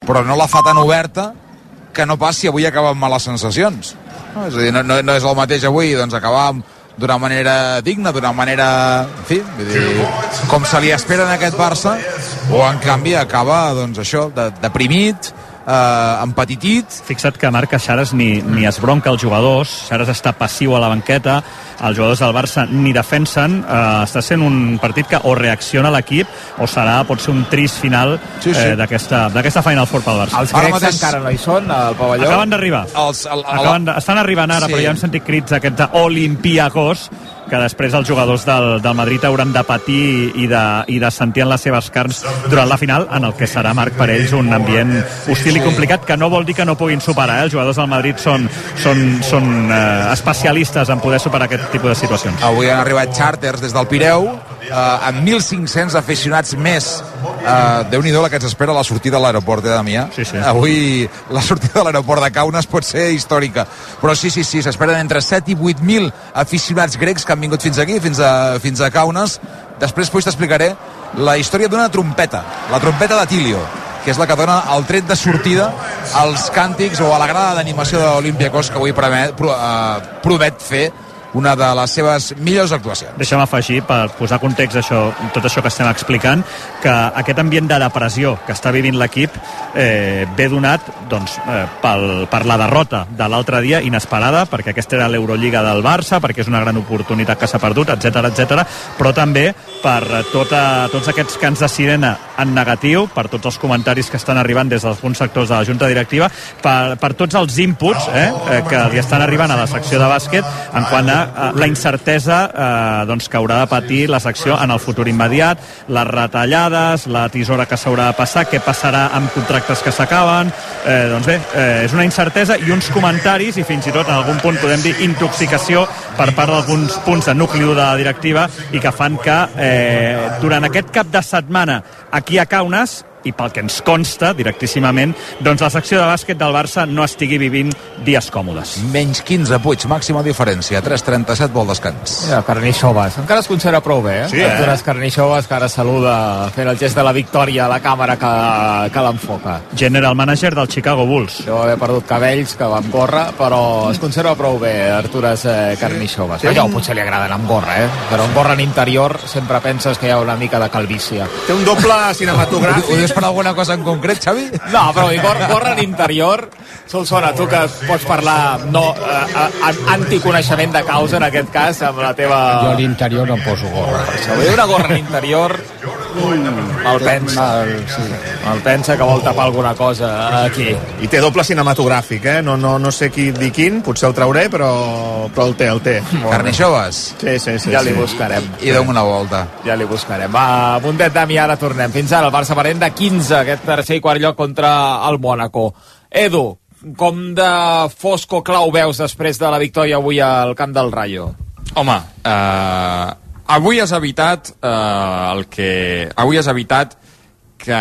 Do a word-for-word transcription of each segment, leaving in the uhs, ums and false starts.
però no la fa tan oberta que no pas si avui acaba amb males sensacions. No? És a dir, no, no, no és el mateix avui doncs, acabar d'una manera digna, d'una manera, en fi, vull dir, com se li espera en aquest Barça, o en canvi acaba, doncs això, de, deprimit, eh, empetitit. Fixa't que Marc Xares ni, ni es bronca els jugadors, Xares està passiu a la banqueta, els jugadors del Barça ni defensen, eh, està sent un partit que o reacciona l'equip o serà, pot ser un trist final sí, sí. Eh, d'aquesta Final Four pel Barça. Els grecs mateix... encara no hi són al pavelló? Acaben d'arribar. Els, el, el, Acaben de... Estan arribant ara, sí. Però ja hem sentit crits aquests d'Olimpiakos, que després els jugadors del, del Madrid hauran de patir i de, i de sentir en les seves carns durant la final, en el que serà, Marc, per ells un ambient hostil i complicat, que no vol dir que no puguin superar, eh? Els jugadors del Madrid són, són, són eh, especialistes en poder superar aquest tipus de situacions. Avui han arribat xàrters des del Pireu, eh, amb mil cinc-cents aficionats més. Eh, Déu-n'hi-do la que ens espera la sortida de l'aeroport, eh, Damià? Sí, sí. Avui la sortida de l'aeroport de Kaunas pot ser històrica, però sí, sí, sí, s'esperen entre set i vuit mil aficionats grecs que han vingut fins aquí, fins a, fins a Kaunas. Després pues, t'explicaré la història d'una trompeta, la trompeta de Tilio, que és la que dona el tret de sortida als càntics o a la grada d'animació de l'Olympiakos, que avui promet, pro, uh, promet fer una de les seves millors actuacions. Deixa'm afegir, per posar context això, tot això que estem explicant, que aquest ambient de depressió que està vivint l'equip eh, ve donat doncs, eh, pel, per la derrota de l'altre dia, inesperada, perquè aquesta era l'Eurolliga del Barça, perquè és una gran oportunitat que s'ha perdut, etcètera, etcètera, però també per tota, tots aquests cants de sirena en negatiu, per tots els comentaris que estan arribant des d'alguns sectors de la Junta Directiva, per, per tots els inputs eh, que li estan arribant a la secció de bàsquet en quant a la incertesa eh, doncs, que haurà de patir la secció en el futur immediat, les retallades, la tisora que s'haurà de passar, què passarà amb contractes que s'acaben, eh, doncs bé, eh, és una incertesa i uns comentaris, i fins i tot en algun punt podem dir intoxicació per part d'alguns punts de nucli de la directiva, i que fan que eh, durant aquest cap de setmana aquí a Kaunas, i pel que ens consta directíssimament, doncs la secció de bàsquet del Barça no estigui vivint dies còmodes. Menys quinze, Puig, màxima diferència, tres trenta-set vol descans. Ja, Carnixoves, encara es considera prou bé, eh? Sí, eh? Arturas Carnixoves, que ara saluda fent el gest de la victòria a la càmera que, que l'enfoca. General manager del Chicago Bulls. Deu haver perdut cabells, que va amb gorra, però es conserva prou bé Arturas eh, Carnixoves. Sí. A Pau potser li agrada anar amb gorra, eh? Però amb gorra en interior sempre penses que hi ha una mica de calvícia. Té un doble cinematogràfic. Ho dius per alguna cosa en concret, Xavi? No, però gorra, gorra en interior, Solsona, tu que pots parlar no, eh, anticoneixement de causa en aquest cas, amb la teva... Jo a l'interior no poso gorra. Això, vull dir, una gorra en interior mal pensa mal, sí. mal pensa que vol tapar alguna cosa aquí. I té doble cinematogràfic, eh? No, no, no sé qui dir quin, potser el trauré, però, però el té, el té. Carnixoves? Sí, sí, sí. Ja sí. li buscarem. I deu una volta. Ja li buscarem. Va, Mundet Dami, ara tornem. Fins ara el Barça parent de quinze, aquest tercer i quart lloc contra el Mònaco. Edu, com de fosco clau veus després de la victòria avui al camp del Rayo? Home, eh, avui has evitat eh, el que... Avui has evitat que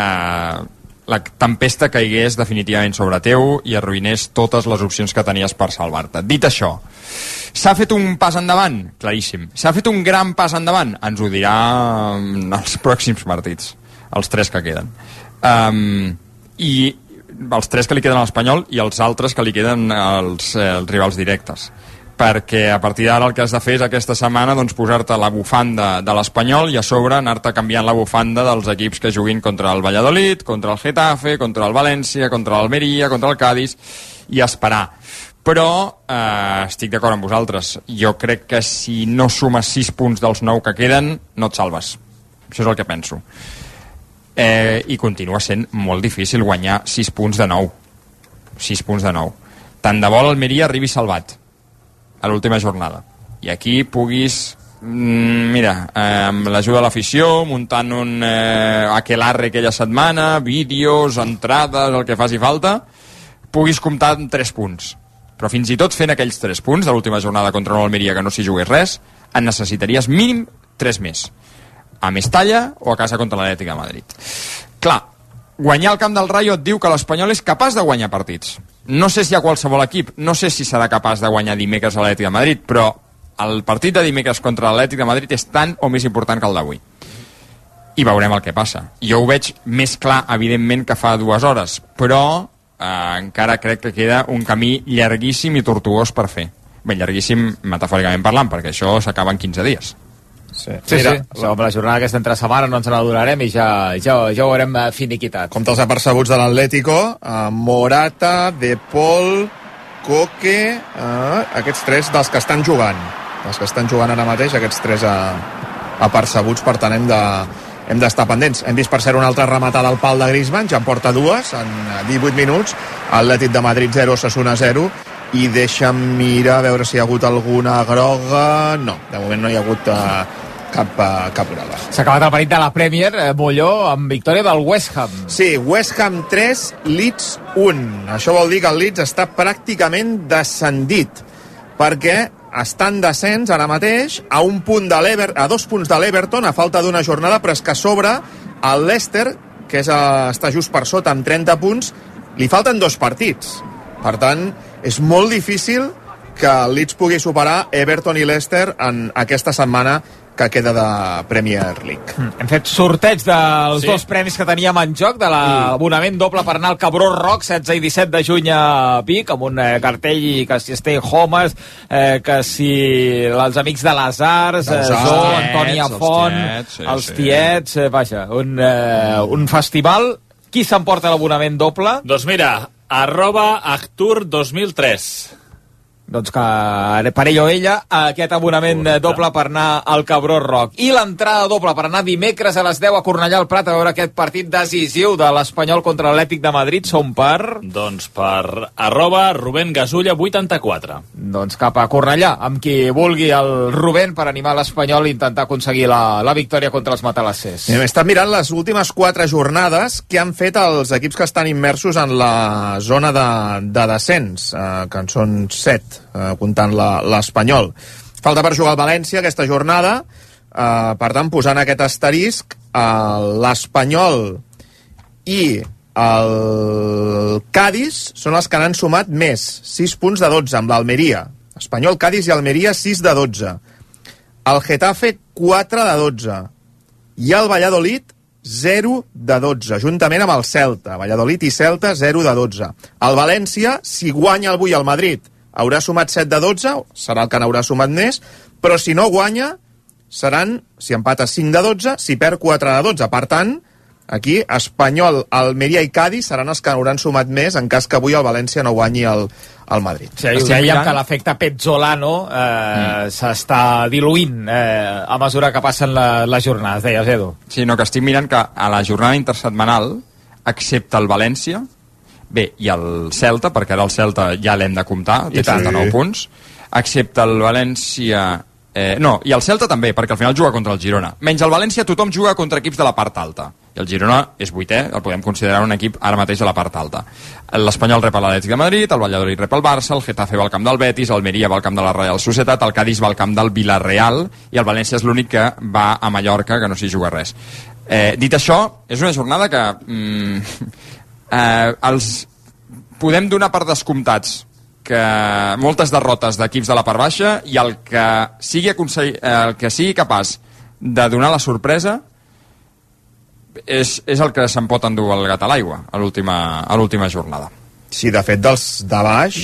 la tempesta caigués definitivament sobre teu i arruïnés totes les opcions que tenies per salvar-te. Dit això, s'ha fet un pas endavant? Claríssim. S'ha fet un gran pas endavant? Ens ho dirà en els pròxims partits, els tres que queden. Um, I els tres que li queden a l'Espanyol i els altres que li queden als, eh, als rivals directes, perquè a partir d'ara el que has de fer és aquesta setmana doncs, posar-te la bufanda de l'Espanyol i a sobre anar-te canviant la bufanda dels equips que juguin contra el Valladolid, contra el Getafe, contra el València, contra l'Almeria, contra el Cádiz, i esperar. Però eh, estic d'acord amb vosaltres, jo crec que si no sumes sis punts dels nou que queden no et salves, això és el que penso. Eh, i continua sent molt difícil guanyar sis punts de nou sis punts de nou tant de bo l'Almeria arribi salvat a l'última jornada i aquí puguis mm, mira, eh, amb l'ajuda de l'afició muntant un eh, aquelarre aquella setmana, vídeos, entrades, el que faci falta, puguis comptar amb tres punts, però fins i tot fent aquells tres punts de l'última jornada contra l'Almeria que no s'hi jugués res, en necessitaries mínim tres més, a Mestalla o a casa contra l'Atlètic de Madrid. Clar, guanyar el camp del Rayo et diu que l'Espanyol és capaç de guanyar partits. No sé si hi ha qualsevol equip, no sé si serà capaç de guanyar dimecres a l'Atlètic de Madrid, però el partit de dimecres contra l'Atlètic de Madrid és tan o més important que el d'avui. i veurem el que passa. Jo ho veig més clar, evidentment, que fa dues hores, però eh, encara crec que queda un camí llarguíssim i tortuós per fer. Bé, llarguíssim metafòricament parlant, perquè això s'acaba en quinze dies. Sí, sí, Mira, sí. Som la jornada aquesta entre setmana, no ens n'adonarem i ja, ja, ja ho haurem finiquitat. Com els apercebuts de l'Atlético, uh, Morata, De Paul, Koke, uh, aquests tres dels que estan jugant. Els que estan jugant ara mateix, aquests tres uh, apercebuts, per tant hem de hem d'estar pendents. Hem vist per ser una altra rematada al pal de Griezmann, ja en porta dues en divuit minuts, Atlètic de Madrid zero, Osasuna zero, i deixa'm mirar a veure si hi ha hagut alguna groga. No, de moment no hi ha hagut uh, cap, uh, cap groga. S'ha acabat el partit de la Premier, eh, Molló, amb victòria del West Ham. Sí, West Ham tres, Leeds un. Això vol dir que el Leeds està pràcticament descendit, perquè està en descens ara mateix a un punt de l'Ever, a dos punts de l'Everton, a falta d'una jornada, però és que a sobre el Leicester, que és, uh, està just per sota amb trenta punts, li falten dos partits. Per tant, és molt difícil que el Leeds pugui superar Everton i Leicester en aquesta setmana que queda de Premier League. Mm. Hem fet sorteig dels sí. dos premis que teníem en joc, de l'abonament doble per anar al Cabró Rock, setze i disset de juny a Vic, amb un eh, cartell que si Stay Homes, eh, que si els amics de les Arts, eh, Zo, Antònia Font, els Tiets, sí, els tiets sí. eh, vaja, un, eh, un festival. Qui s'emporta l'abonament doble? Doncs mira, arroba Actur dos mil tres. Doncs que per ell o ella aquest abonament Correcte. doble per anar al Cabró Rock. I l'entrada doble per anar dimecres a les deu a Cornellà al Prat a veure aquest partit decisiu de l'Espanyol contra l'Atlètic de Madrid. Som per... Doncs per arroba Rubén Gasulla vuitanta-quatre. Doncs cap a Cornellà, amb qui vulgui el Rubén, per animar l'Espanyol i intentar aconseguir la, la victòria contra els matalassers. Hem estat mirant les últimes quatre jornades que han fet els equips que estan immersos en la zona de, de descens, eh, que en són set. Uh, comptant l'Espanyol. Falta per jugar al València aquesta jornada, uh, per tant, posant aquest asterisc, uh, l'Espanyol i el Cádiz són els que n'han sumat més, sis punts de dotze, amb l'Almeria. Espanyol, Cádiz i Almeria, sis de dotze. El Getafe, quatre de dotze. I el Valladolid, zero de dotze, juntament amb el Celta. Valladolid i Celta, zero de dotze. El València, si guanya avui el Madrid, haurà sumat set de dotze, serà el que n'haurà sumat més, però si no guanya, seran, si empata cinc de dotze, si perd quatre de dotze. Per tant, aquí, Espanyol, Almeria i Cádiz seran els que hauran sumat més en cas que avui el València no guanyi el, el Madrid. Sí, ho dèiem que l'efecte Pezzolano eh, mm. s'està diluint eh, a mesura que passen la, les jornades, deies, Edu. Sí, no, que estic mirant que a la jornada intersetmanal, excepte el València, bé, i el Celta, perquè ara el Celta ja l'hem de comptar, té trenta-nou punts, excepte el València... Eh, no, i el Celta també, perquè al final juga contra el Girona. Menys el València, tothom juga contra equips de la part alta. I el Girona és vuitè, el podem considerar un equip ara mateix de la part alta. L'Espanyol rep l'Atlètic de Madrid, el Valladolid rep el Barça, el Getafe va al camp del Betis, el Almeria va al camp de la Real Societat, el Cádiz va al camp del Villarreal, i el València és l'únic que va a Mallorca, que no s'hi juga res. Eh, dit això, és una jornada que... Mm, eh, els podem donar per descomptats que moltes derrotes d'equips de la part baixa, i el que sigui, el que sigui capaç de donar la sorpresa és, és el que se'n pot endur el gat a l'aigua a l'última jornada. Sí, de fet, dels de baix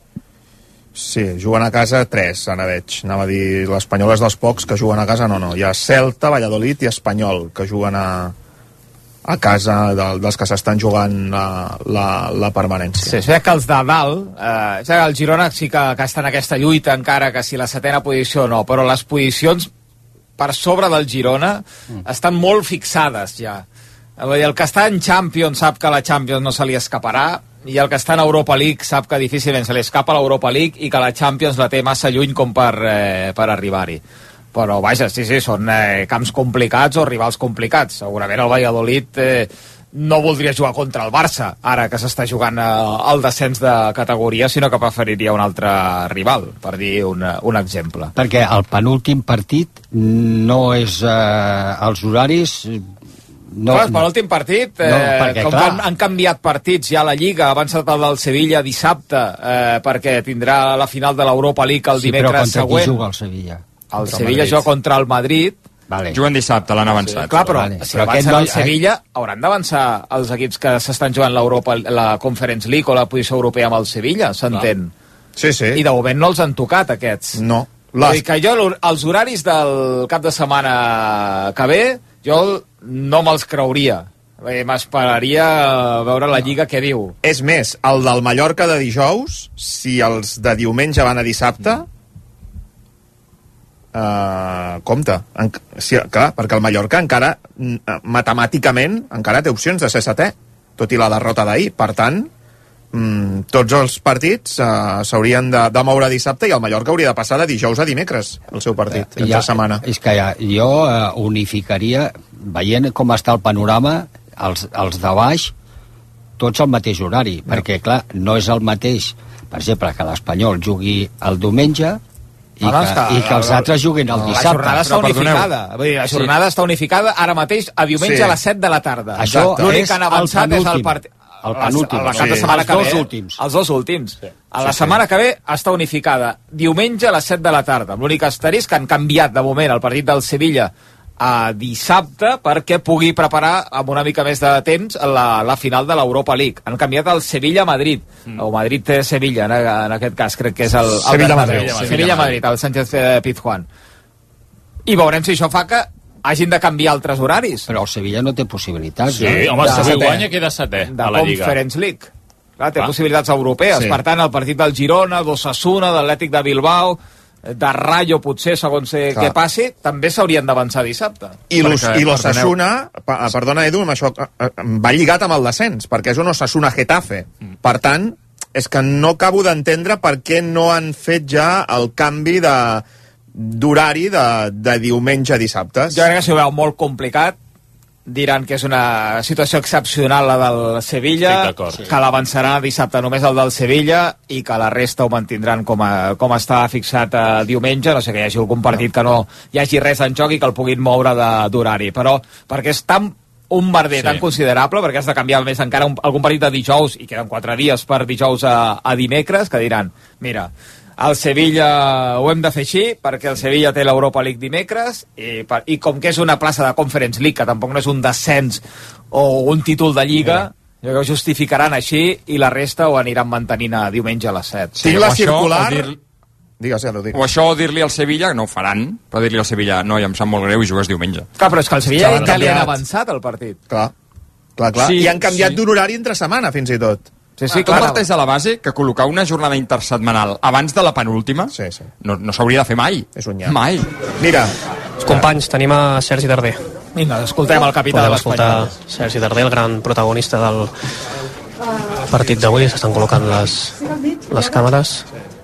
sí, juguen a casa tres, ara veig. Anava a dir, l'Espanyol és dels pocs que juguen a casa, no, no. Hi ha Celta, Valladolid i Espanyol que juguen a a casa de, dels que s'estan jugant la, la, la permanència. Sí, és que els de dalt, eh, és que el Girona sí que, que està en aquesta lluita encara, que si la setena posició no, però les posicions per sobre del Girona mm. estan molt fixades ja. El que està en Champions sap que la Champions no se li escaparà, i el que està en Europa League sap que difícilment se li escapa l'Europa League i que la Champions la té massa lluny com per, eh, per arribar-hi. Però vaja, sí, sí, són eh, camps complicats o rivals complicats. Segurament el Valladolid eh, no voldria jugar contra el Barça, ara que s'està jugant eh, el descens de categoria, sinó que preferiria un altre rival, per dir un, un exemple. Perquè el penúltim partit no és eh, els horaris... No, clar, per l'últim partit, eh, no, perquè, com han, han canviat partits ja a la Lliga, abans el del Sevilla dissabte, eh, perquè tindrà la final de l'Europa League el sí, dimecres següent. Sí, però contra qui juga el Sevilla? El Sevilla juga contra el Madrid, Vale. Juguen dissabte, l'han avançat. Sí, clar, però vale. si Però avancen aquest el no- Sevilla, hauran d'avançar els equips que s'estan jugant l'Europa, la Conference League o la posició europea amb el Sevilla, s'entén? Sí, sí. I de moment no els han tocat, aquests. No. Vull dir que jo, l'hor- els horaris del cap de setmana que ve, jo no me'ls creuria. Bé, m'esperaria veure la Lliga què diu. És més, el del Mallorca de dijous, si els de diumenge van a dissabte, uh, compte. En, si, clar, perquè el Mallorca encara, mm, matemàticament, encara té opcions de ser setè, tot i la derrota d'ahir. Per tant, mm, tots els partits uh, s'haurien de, de moure dissabte i el Mallorca hauria de passar de dijous a dimecres, el seu partit, Eh, entre ja, setmana. És que ja, jo eh, unificaria, veient com està el panorama, els, els de baix, tots al mateix horari, no. perquè, clar, no és el mateix, per exemple, que l'Espanyol jugui el diumenge i, No, no, que, està- i que els altres juguin el La dissabte. jornada està Però perdoneu. unificada. Vull dir, la jornada sí. està unificada ara mateix a diumenge Sí. a les set de la tarda. Això L'únic és que han avançat el és el penúltim. partit. El penúltim. La cap de Sí. setmana Els que ve. dos eh? últims. Els dos últims. Sí. A la Sí, setmana sí. que ve està unificada. Diumenge a les set de la tarda. Amb l'únic asterisc que han canviat de moment el partit del Sevilla a dissabte perquè pugui preparar amb una mica més de temps la, la final de l'Europa League. Han canviat el Sevilla-Madrid, mm. o Madrid-Sevilla, en, en aquest cas, crec que és el... el Sevilla-Madrid. Sevilla-Madrid, Sevilla-Madrid, el Sánchez eh, Pizjuán. I veurem si això fa que hagin de canviar altres horaris. Però el Sevilla no té possibilitats. Sí, eh? home, De si avui setè. guanya queda setè de a la Lliga. Conference League. Clar, té Clar. possibilitats europees. Sí. Per tant, el partit del Girona, d'Osasuna, de l'Atlètic de Bilbao, de Rayo, potser, segons sé Clar. què passi, també s'haurien d'avançar dissabte. I l'Os- Perquè, i l'Osasuna, pa- perdona Edu, amb això eh, eh, va lligat amb el descens, perquè és un Osasuna-Getafe. Per tant, és que no acabo d'entendre per què no han fet ja el canvi de d'horari de, de diumenge a dissabtes. Jo crec que s'ho veu molt complicat. Diran que és una situació excepcional la del Sevilla, Estic d'acord. que l'avançarà dissabte només el del Sevilla i que la resta ho mantindran com, a, com està fixat a diumenge, no sé que hi hagi algun partit que no hi hagi res en joc i que el puguin moure de- d'horari, però perquè és tan un merder Sí. tan considerable, perquè has de canviar més encara un, algun partit de dijous, i queden quatre dies per dijous a, a dimecres, que diran, mira, el Sevilla ho hem de fer així, perquè el Sevilla té l'Europa League dimecres, i, per, i com que és una plaça de Conference League, que tampoc no és un descens o un títol de Lliga, jo crec que ho justificaran així, i la resta ho aniran mantenint a diumenge a les set. Tinc Sí, la o això, circular... o dir- Digues, ja t'ho dic. O això, o dir-li al Sevilla, que no ho faran, però dir-li al Sevilla, no, ja em sap molt greu i jugues diumenge. Clar, però és que el Sevilla Que ja, l'han ja li han canviat. avançat el partit. Clar, clar, clar. Sí, I han canviat sí. d'un horari entre setmana, fins i tot. Sí, Sí, sí, Tot clar. parteix de la base que col·locar una jornada intersetmanal abans de la penúltima Sí, sí. no, no s'hauria de fer mai. És un nyap. Mai. Mira, Companys, tenim a Sergi Darder. Vinga, escoltem el capità de Podem escoltar l'Espanyol. Sergi Darder, el gran protagonista del partit d'avui. S'estan col·locant les, les càmeres.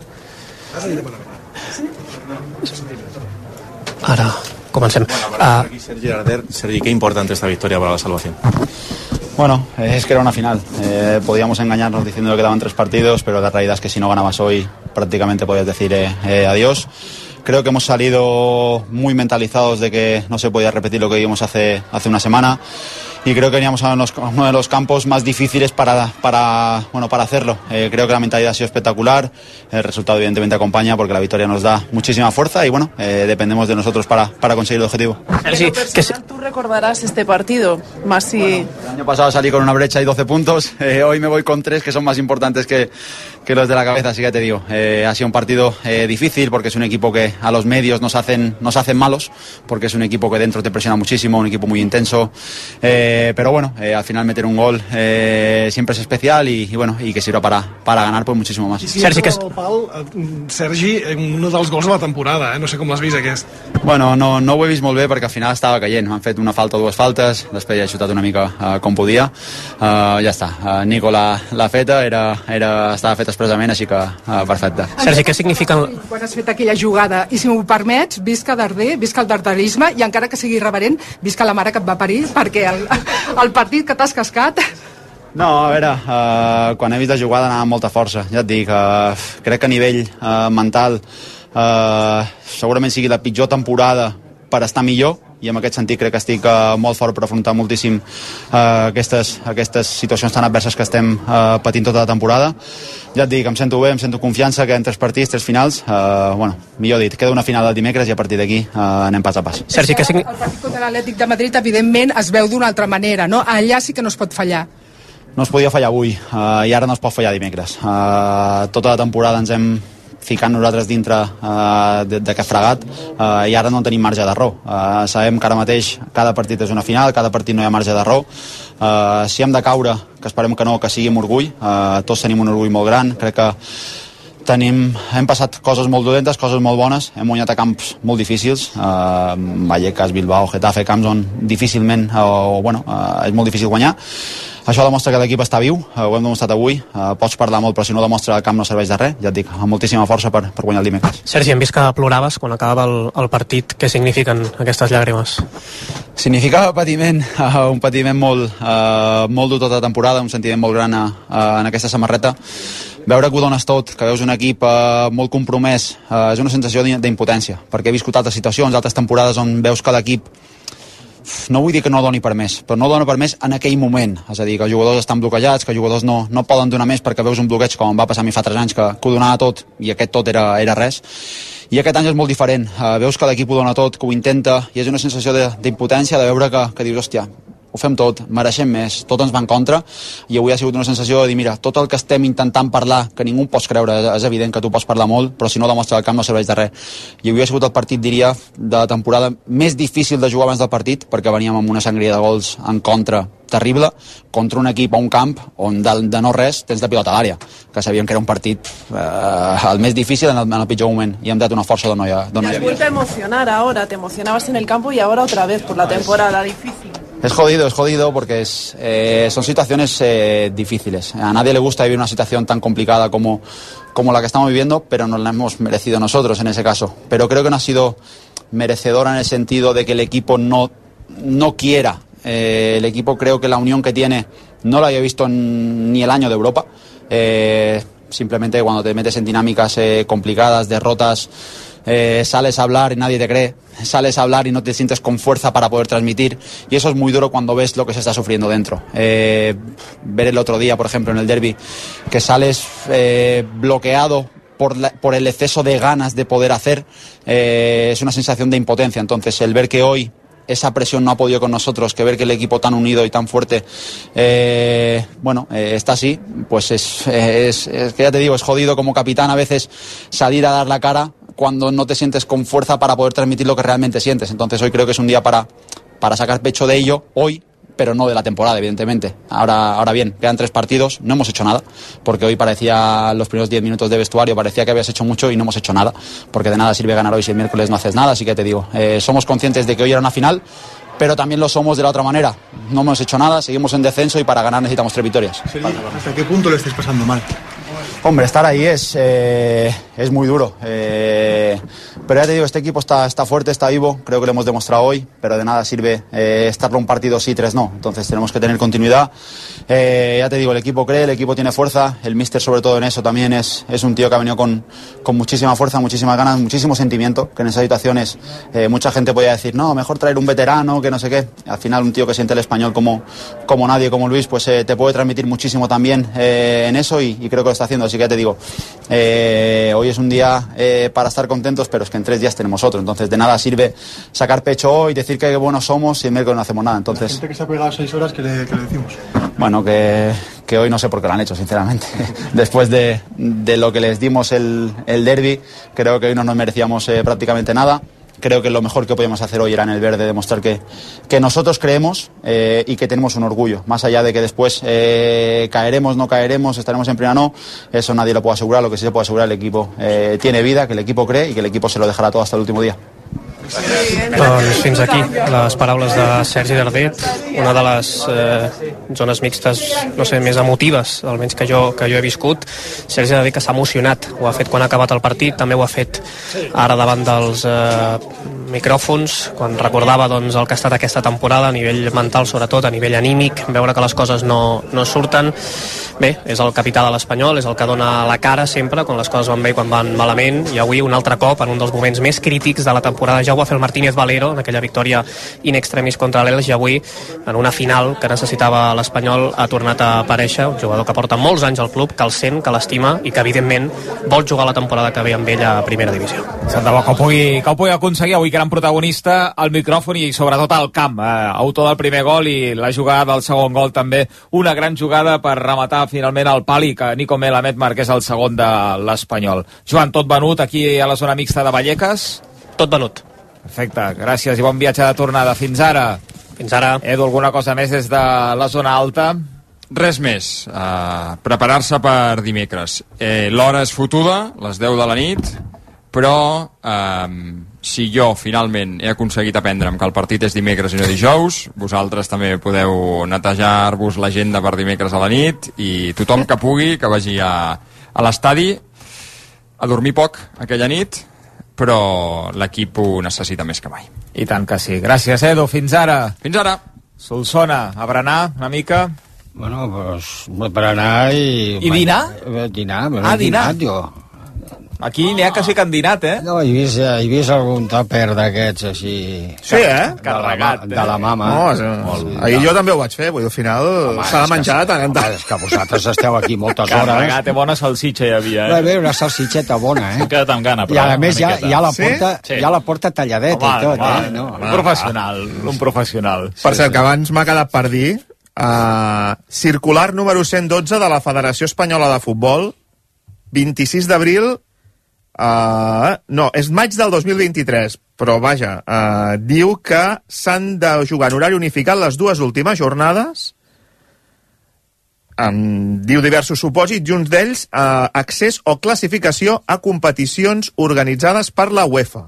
Ara, comencem. Uh, Sergi Darder, Sergi, qué importante esta victoria para la salvación. Bueno, eh, es que era una final. Eh, podíamos engañarnos diciendo que quedaban tres partidos, pero la realidad es que si no ganabas hoy prácticamente podías decir eh, eh, adiós. Creo que hemos salido muy mentalizados de que no se podía repetir lo que vimos hace, hace una semana. Y creo que veníamos a, unos, a uno de los campos más difíciles para, para, bueno, para hacerlo. Eh, creo que la mentalidad ha sido espectacular. El resultado evidentemente acompaña porque la victoria nos da muchísima fuerza y bueno, eh, dependemos de nosotros para, para conseguir el objetivo. Sergi, que se- Tú recordarás este partido, más si... El año pasado salí con una brecha y doce puntos, eh, hoy me voy con tres que son más importantes que, que los de la cabeza, así que te digo, eh, ha sido un partido eh, difícil porque es un equipo que a los medios nos hacen, nos hacen malos, porque es un equipo que dentro te presiona muchísimo, un equipo muy intenso, eh, pero bueno, eh, al final meter un gol eh, siempre es especial y, y bueno, y que sirva para, para ganar pues muchísimo más. Sergi, que és... El pal, eh, Sergi, un dels gols de la temporada, eh? No sé com l'has vist aquest. Bueno, no, no ho he vist molt bé perquè al final estava caient. M'han fet una falta o dues faltes, després ja he xutat una mica uh, com podia. Uh, ja està, uh, Nico l'ha feta, era, era, estava feta expressament, així que uh, perfecte. Sergi, què signifiquen... Quan has fet aquella jugada, i si m'ho permets, visca Darder, visca el darderisme, i encara que sigui irreverent, visca la mare que et va parir, perquè el, el partit que t'has cascat... No, a veure, uh, quan he vist la jugada anava amb molta força, ja et dic, uh, crec que a nivell uh, mental uh, segurament sigui la pitjor temporada per estar millor, i en aquest sentit crec que estic uh, molt fort per afrontar moltíssim uh, aquestes, aquestes situacions tan adverses que estem uh, patint tota la temporada. Ja et dic, em sento bé, em sento confiança, queden tres partits, tres finals, uh, bueno, millor dit, queda una final el dimecres i a partir d'aquí uh, anem pas a pas. Sergi, que signi... El partit contra l'Atlètic de Madrid evidentment es veu d'una altra manera, no? Allà sí que no es pot fallar. No es podia fallar avui, uh, i ara no es pot fallar dimecres. Uh, tota la temporada ens hem ficant nosaltres dintre uh, d'aquest fregat uh, i ara no tenim marge d'error. Uh, sabem que ara mateix cada partit és una final, cada partit no hi ha marge d'error. Uh, si hem de caure, que esperem que no, que sigui amb orgull, uh, tots tenim un orgull molt gran, crec que tenim, hem passat coses molt dolentes, coses molt bones, hem guanyat a camps molt difícils, uh, Vallecas, Bilbao, Getafe, camps on difícilment, uh, o bueno, uh, és molt difícil guanyar. Això demostra que l'equip està viu, uh, ho hem demostrat avui, uh, pots parlar molt però si no demostra el camp no serveix de res, ja et dic, amb moltíssima força per, per guanyar el dimecres. Sergi, hem vist que ploraves quan acabava el, el partit, què signifiquen aquestes llàgrimes? Significava patiment, uh, un patiment molt, uh, molt dur tota la temporada, un sentiment molt gran uh, en aquesta samarreta. Veure que ho dones tot, que veus un equip uh, molt compromès, uh, és una sensació d'impotència, perquè he viscut altres situacions, altres temporades on veus que l'equip, no vull dir que no doni per més, però no dona per més en aquell moment, és a dir, que els jugadors estan bloquejats, que els jugadors no, no poden donar més perquè veus un bloqueig com em va passar a mi fa tres anys, que, que ho donava tot i aquest tot era, era res. I aquest any és molt diferent, uh, veus que l'equip ho dona tot, que ho intenta, i és una sensació d'impotència de, de veure que, que dius, hòstia, ho fem tot, mereixem més, tot ens va en contra, i avui ha sigut una sensació de dir, mira, tot el que estem intentant parlar, que ningú pots creure, és evident que tu pots parlar molt, però si no demostra el camp no serveix de res. I avui ha sigut el partit, diria, de la temporada més difícil de jugar abans del partit, perquè veníem amb una sangria de gols en contra terrible, contra un equip a un camp on de, de no res tens la pilota a l'àrea, que sabíem que era un partit eh, el més difícil en el, en el pitjor moment, i hem dat una força d'on no hi ha. Te has vuelto a emocionar ahora, te emocionabas en el campo y ahora otra vez por la temporada difícil. Es jodido, es jodido porque es, eh, son situaciones eh, difíciles. A nadie le gusta vivir una situación tan complicada como, como la que estamos viviendo, pero nos la hemos merecido nosotros en ese caso. Pero creo que no ha sido merecedora en el sentido de que el equipo no, no quiera. Eh, el equipo creo que la unión que tiene no la había visto en, ni el año de Europa. Eh, simplemente cuando te metes en dinámicas eh, complicadas, derrotas, eh, sales a hablar y nadie te cree, sales a hablar y no te sientes con fuerza para poder transmitir, y eso es muy duro cuando ves lo que se está sufriendo dentro. Eh, ver el otro día, por ejemplo, en el derbi, que sales eh, bloqueado por, la, por el exceso de ganas de poder hacer, eh, es una sensación de impotencia. Entonces el ver que hoy esa presión no ha podido con nosotros, que ver que el equipo tan unido y tan fuerte eh, bueno, eh, está así, pues es, es, es que ya te digo, es jodido como capitán a veces salir a dar la cara cuando no te sientes con fuerza para poder transmitir lo que realmente sientes. Entonces hoy creo que es un día para, para sacar pecho de ello, hoy, pero no de la temporada, evidentemente. Ahora, ahora bien, quedan tres partidos, no hemos hecho nada, porque hoy parecía, los primeros diez minutos de vestuario, parecía que habías hecho mucho y no hemos hecho nada, porque de nada sirve ganar hoy si el miércoles no haces nada. Así que te digo, eh, somos conscientes de que hoy era una final, pero también lo somos de la otra manera. No hemos hecho nada, seguimos en descenso y para ganar necesitamos tres victorias. Sí, ¿hasta qué punto lo estáis pasando mal? Hombre, estar ahí es, eh, es muy duro, eh, pero ya te digo, este equipo está, está fuerte, está vivo, creo que lo hemos demostrado hoy, pero de nada sirve eh, estarlo un partido sí, tres no, entonces tenemos que tener continuidad. Eh, ya te digo, el equipo cree, el equipo tiene fuerza, el míster sobre todo en eso también es, es un tío que ha venido con, con muchísima fuerza, muchísimas ganas, muchísimo sentimiento, que en esas situaciones eh, mucha gente podía decir, no, mejor traer un veterano, que no sé qué. Al final un tío que siente el español como, como nadie, como Luis, pues eh, te puede transmitir muchísimo también eh, en eso, y, y creo que lo está haciendo. Así que ya te digo, eh, hoy es un día eh, para estar contentos, pero es que en tres días tenemos otro, entonces de nada sirve sacar pecho hoy, decir que buenos somos y el miércoles no hacemos nada. Entonces, la gente que se ha pegado seis horas, ¿qué le, qué le decimos? Bueno, que, que hoy no sé por qué lo han hecho, sinceramente. Después de, de lo que les dimos el, el derbi, creo que hoy no nos merecíamos eh, prácticamente nada. Creo que lo mejor que podíamos hacer hoy era en el verde demostrar que, que nosotros creemos eh, y que tenemos un orgullo. Más allá de que después eh, caeremos, no caeremos, estaremos en primera, no, eso nadie lo puede asegurar. Lo que sí se puede asegurar, el equipo eh, tiene vida, que el equipo cree y que el equipo se lo dejará todo hasta el último día. Doncs fins aquí les paraules de Sergi Darder, una de les eh, zones mixtes, no sé, més emotives, almenys que jo, que jo he viscut. Sergi Darder que s'ha emocionat, ho ha fet quan ha acabat el partit, també ho ha fet ara davant dels eh, micròfons, quan recordava doncs, el que ha estat aquesta temporada a nivell mental, sobretot a nivell anímic, veure que les coses no, no surten. Bé, és el capità de l'Espanyol, és el que dona la cara sempre quan les coses van bé i quan van malament, i avui un altre cop, en un dels moments més crítics de la temporada, ja ho va fer el Martínez Valero en aquella victòria in extremis contra l'Elx, i avui en una final que necessitava l'Espanyol ha tornat a aparèixer un jugador que porta molts anys al club, que el sent, que l'estima i que evidentment vol jugar la temporada que ve amb ell a primera divisió. Sant de bo que ho pugui, que ho pugui aconseguir avui, gran protagonista al micròfon i sobretot al camp, eh, autor del primer gol i la jugada del segon gol també, una gran jugada per rematar finalment el pal i que Nico Melamed marqués el segon de l'Espanyol. Joan, tot venut aquí a la zona mixta de Vallecas? Tot venut. Perfecte, gràcies i bon viatge de tornada. Fins ara. Fins ara. Edu, alguna cosa més des de la zona alta? Res més. Uh, preparar-se per dimecres. Eh, L'hora és fotuda, les deu de la nit, però uh, si jo finalment he aconseguit aprendre'm que el partit és dimecres i no dijous, vosaltres també podeu netejar-vos l'agenda per dimecres a la nit i tothom que pugui que vagi a, a l'estadi a dormir poc aquella nit, però l'equip ho necessita més que mai. I tant que sí. Gràcies, Edu. Fins ara. Fins ara. Solsona, a berenar una mica? Bueno, pues berenar i... I dinar? Dinar, bueno, ah, dinar. Dinat, jo. Aquí n'hi ha que sí que han dinat, eh? No, he vist, he vist algun tàper d'aquests així... Sí, eh? Carregat. De la, de la mama. No, és, sí, ahir jo també ho vaig fer, vull dir, al final s'ha de menjar tant en tant. És que vosaltres esteu aquí moltes hores. Carregat, té bona salsitxa hi havia, eh? Bé, una salsitxeta bona, eh? M'he quedat amb gana, però... I a més ja, ja, la porta, sí? ja la porta talladeta i tot, home, eh? No. Un professional, un professional. Per cert, que abans m'ha quedat per dir uh, circular número cent dotze de la Federació Espanyola de Futbol, vint-i-sis d'abril. Uh, no, és maig del dos mil vint-i-tres, però vaja, uh, diu que s'han de jugar en horari unificat les dues últimes jornades, um, diu diversos supòsits, i uns d'ells uh, accés o classificació a competicions organitzades per la UEFA.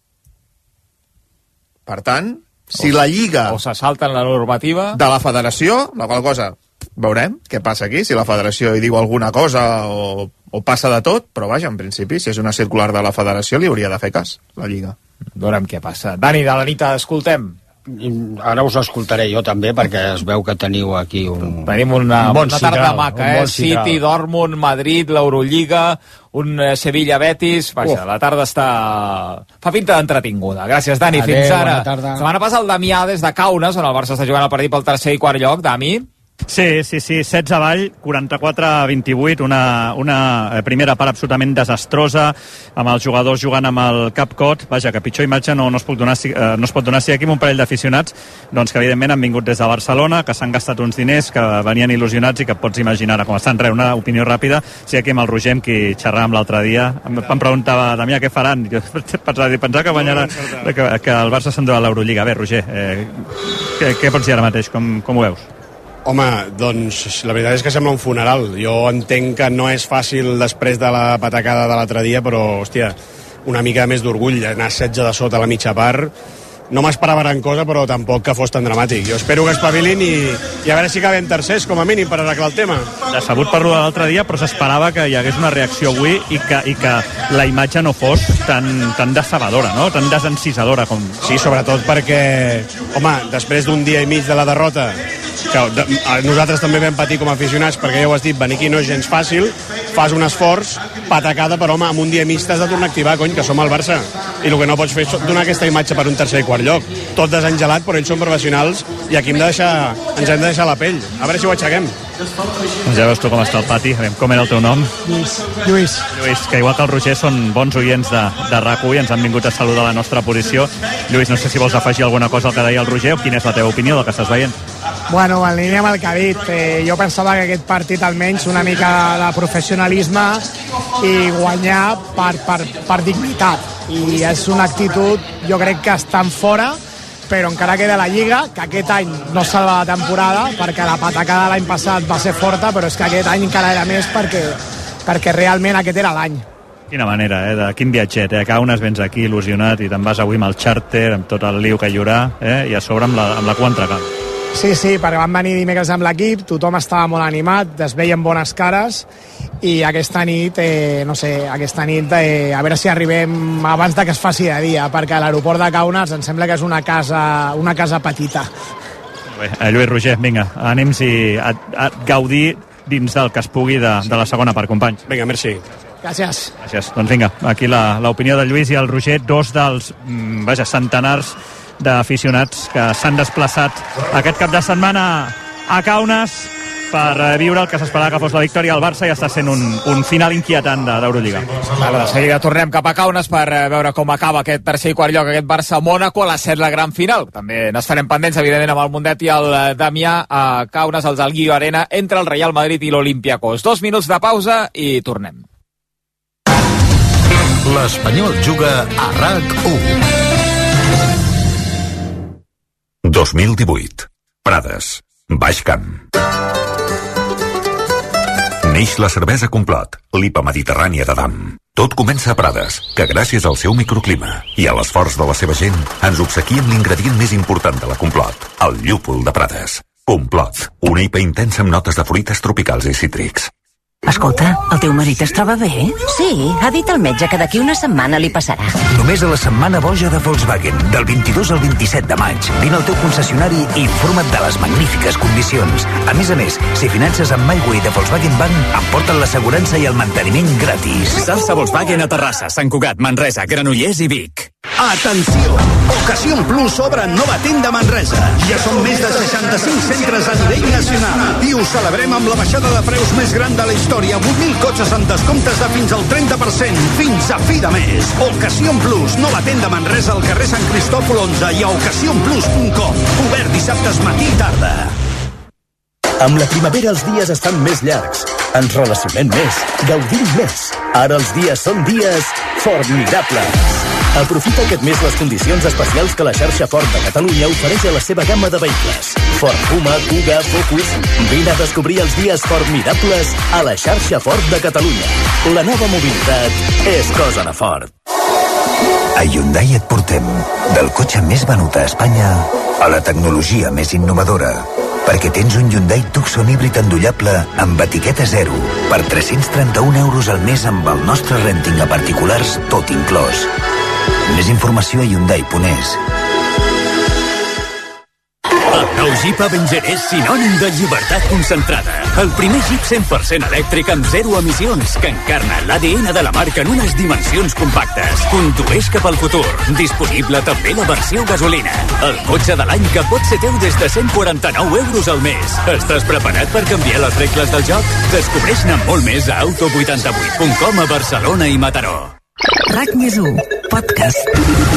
Per tant, si la Lliga... O se salten la normativa... De la federació, la qual cosa veurem què passa aquí, si la federació hi diu alguna cosa o... o passa de tot, però vaja, en principi, si és una circular de la federació, li hauria de fer cas, la Lliga. Veurem què passa. Dani, de la nit escoltem. Ara us escoltaré jo també, perquè es veu que teniu aquí un... Tenim una, un bon una tarda citral, maca, un eh? bon City, Dortmund, Madrid, l'Eurolliga, un Sevilla-Betis... Vaja, uh. la tarda està... fa pinta d'entretinguda. Gràcies, Dani. Adeu, fins ara. bona tarda. Setmana passa el Damià des de Kaunas, on el Barça està jugant el partit pel tercer i quart lloc. Dami? Sí, sí, sí, setze avall, quaranta-quatre a vint-i-vuit, una, una primera part absolutament desastrosa, amb els jugadors jugant amb el cap cot. Vaja, que pitjor imatge no, no, es, pot donar, no es pot donar. Si aquí amb un parell d'aficionats, doncs que evidentment han vingut des de Barcelona, que s'han gastat uns diners, que venien il·lusionats i que pots imaginar com estan. Res, una opinió ràpida. Sí, aquí amb el Roger, amb qui xerràvem l'altre dia, em, em preguntava, Damià, què faran? Jo pensava, pensava que guanyarà, que, que el Barça s'endurà a l'Eurolliga. Bé, Roger, eh, què, què pots dir ara mateix? Com, com ho veus? Home, doncs la veritat és que sembla un funeral. Jo entenc que no és fàcil després de la patacada de l'altre dia, però, hòstia, una mica més d'orgull, anar setze de sota a la mitja part. No m'esperava gran cosa, però tampoc que fos tan dramàtic. Jo espero que espavilin i, i a veure si acabem tercers, com a mínim, per arreglar el tema. Decebut per l'altre dia, però s'esperava que hi hagués una reacció avui i que, i que la imatge no fos tan, tan decebedora, no? Tan desencisadora com... Sí, sobretot perquè, home, després d'un dia i mig de la derrota, que de, nosaltres també vam patir com a aficionats, perquè ja ho has dit, venir aquí no és gens fàcil, fas un esforç, patacada, però home, amb un dia mig t'has de tornar a activar, cony, que som el Barça. I el que no pots fer és donar aquesta imatge per un tercer i quart lloc. Tot desengelat, però ells són professionals i aquí hem de deixar, ens hem de deixar la pell. A veure si ho aixequem. Doncs ja veus tu com està el pati. A veure, com era el teu nom? Lluís. Lluís. Lluís, que igual que el Roger són bons oients de, de RAC u i ens han vingut a saludar la nostra posició. Lluís, no sé si vols afegir alguna cosa al que deia el Roger o quina és la teva opinió del que estàs veient. Bueno, en línia amb el que ha dit, eh, jo pensava que aquest partit almenys una mica de professionalisme i guanyar per, per, per dignitat. I és una actitud, jo crec que estan fora, però encara queda la Lliga, que aquest any no salva la temporada, perquè la patacada l'any passat va ser forta, però és que aquest any encara era més perquè, perquè realment aquest era l'any. Quina manera, eh? De quin viatget, eh? Kaunas vens aquí il·lusionat i te'n vas avui amb el xàrter, amb tot el liu que hi haurà, eh? I a sobre amb la, amb la cua entre camp. Sí, sí, perquè van venir dimecres amb l'equip, tothom estava molt animat, es veien bones cares, i aquesta nit, eh, no sé, aquesta nit, eh, a veure si arribem abans de que es faci de dia, perquè l'aeroport de Kaunas em sembla que és una casa, una casa petita. Bé, eh, Lluís Roger, vinga, ànims i a, a gaudir dins del que es pugui de, de la segona part, companys. Vinga, merci. Gràcies. Gràcies. Doncs vinga, aquí l'opinió del Lluís i el Roger, dos dels, mm, vaja, centenars d'aficionats que s'han desplaçat aquest cap de setmana a Kaunas per viure el que s'esperava que fos la victòria al Barça i està sent un, un final inquietant d'Eurolliga. Ara de seguida tornem cap a Kaunas per veure com acaba aquest tercer i quart lloc, aquest Barça-Mònaco, a les set la gran final. També n'estarem pendents, evidentment, amb el Mundet i el Damià a Kaunas, als Alguio Arena, entre el Real Madrid i l'Olympiacos. Dos minuts de pausa i tornem. L'Espanyol juga a R A C u. dos mil divuit. Prades. Baix Camp. Neix la cervesa Complot, l'I P A mediterrània de Dam. Tot comença a Prades, que gràcies al seu microclima i a l'esforç de la seva gent ens obsequia amb l'ingredient més important de la Complot, el llúpol de Prades. Complot, una I P A intensa amb notes de fruites tropicals i cítrics. Escolta, el teu marit es troba bé? Sí, ha dit el metge que d'aquí una setmana li passarà. Només a la setmana boja de Volkswagen, del vint-i-dos al vint-i-set de maig. Vine al teu concessionari i informa't de les magnífiques condicions. A més a més, si finances amb MyWay de Volkswagen Bank, emporten l'assegurança i el manteniment gratis. Salsa Volkswagen a Terrassa, Sant Cugat, Manresa, Granollers i Vic. Atenció! Ocasión Plus obre nova tenda a Manresa. Ja són més de seixanta-cinc centres a nivell nacional i ho celebrem amb la baixada de preus més gran de la història. vuit mil cotxes amb descomptes de fins al trenta per cent. Fins a fi de mes. Ocasión Plus, nova tenda a Manresa al carrer Sant Cristòfol onze i a ocasión plus punt com. Obert dissabtes matí i tarda. Amb la primavera els dies estan més llargs. Ens relacionem més, gaudim més. Ara els dies són dies formidables. Aprofita aquest mes les condicions especials que la xarxa Ford de Catalunya ofereix a la seva gamma de vehicles. Ford Puma, Kuga, Focus... Vine a descobrir els dies formidables a la xarxa Ford de Catalunya. La nova mobilitat és cosa de Ford. A Hyundai et portem del cotxe més venut a Espanya a la tecnologia més innovadora. Perquè tens un Hyundai Tucson híbrid endollable amb etiqueta zero per tres-cents trenta-un euros al mes amb el nostre renting a particulars tot inclòs. Més informació a Hyundai punt es. El nou Jeep Avenger és sinònim de llibertat concentrada. El primer Jeep cent per cent elèctric amb zero emissions que encarna l'A D N de la marca en unes dimensions compactes. Condueix cap al futur. Disponible també la versió gasolina. El cotxe de l'any que pot ser teu des de cent quaranta-nou euros al mes. Estàs preparat per canviar les regles del joc? Descobreix-ne molt més a auto vuitanta-vuit punt com a Barcelona i Mataró. R A C més u, podcast.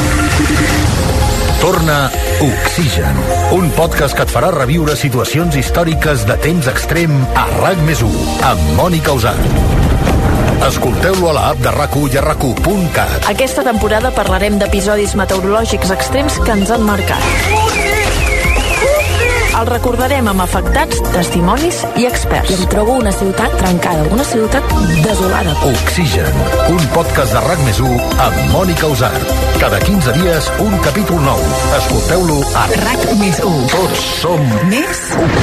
Torna Oxigen, un podcast que et farà reviure situacions històriques de temps extrem a R A C més u, amb Mònica Usart. Escolteu-lo a l'app de R A C u i a R A C u punt cat. Aquesta temporada parlarem d'episodis meteorològics extrems que ens han marcat. El recordarem amb afectats, testimonis i experts. I em trobo una ciutat trencada, una ciutat desolada. Oxigen, un podcast de R A C més u amb Mònica Usart. Cada quinze dies, un capítol nou. Escolteu-lo a R A C més u. Tots som més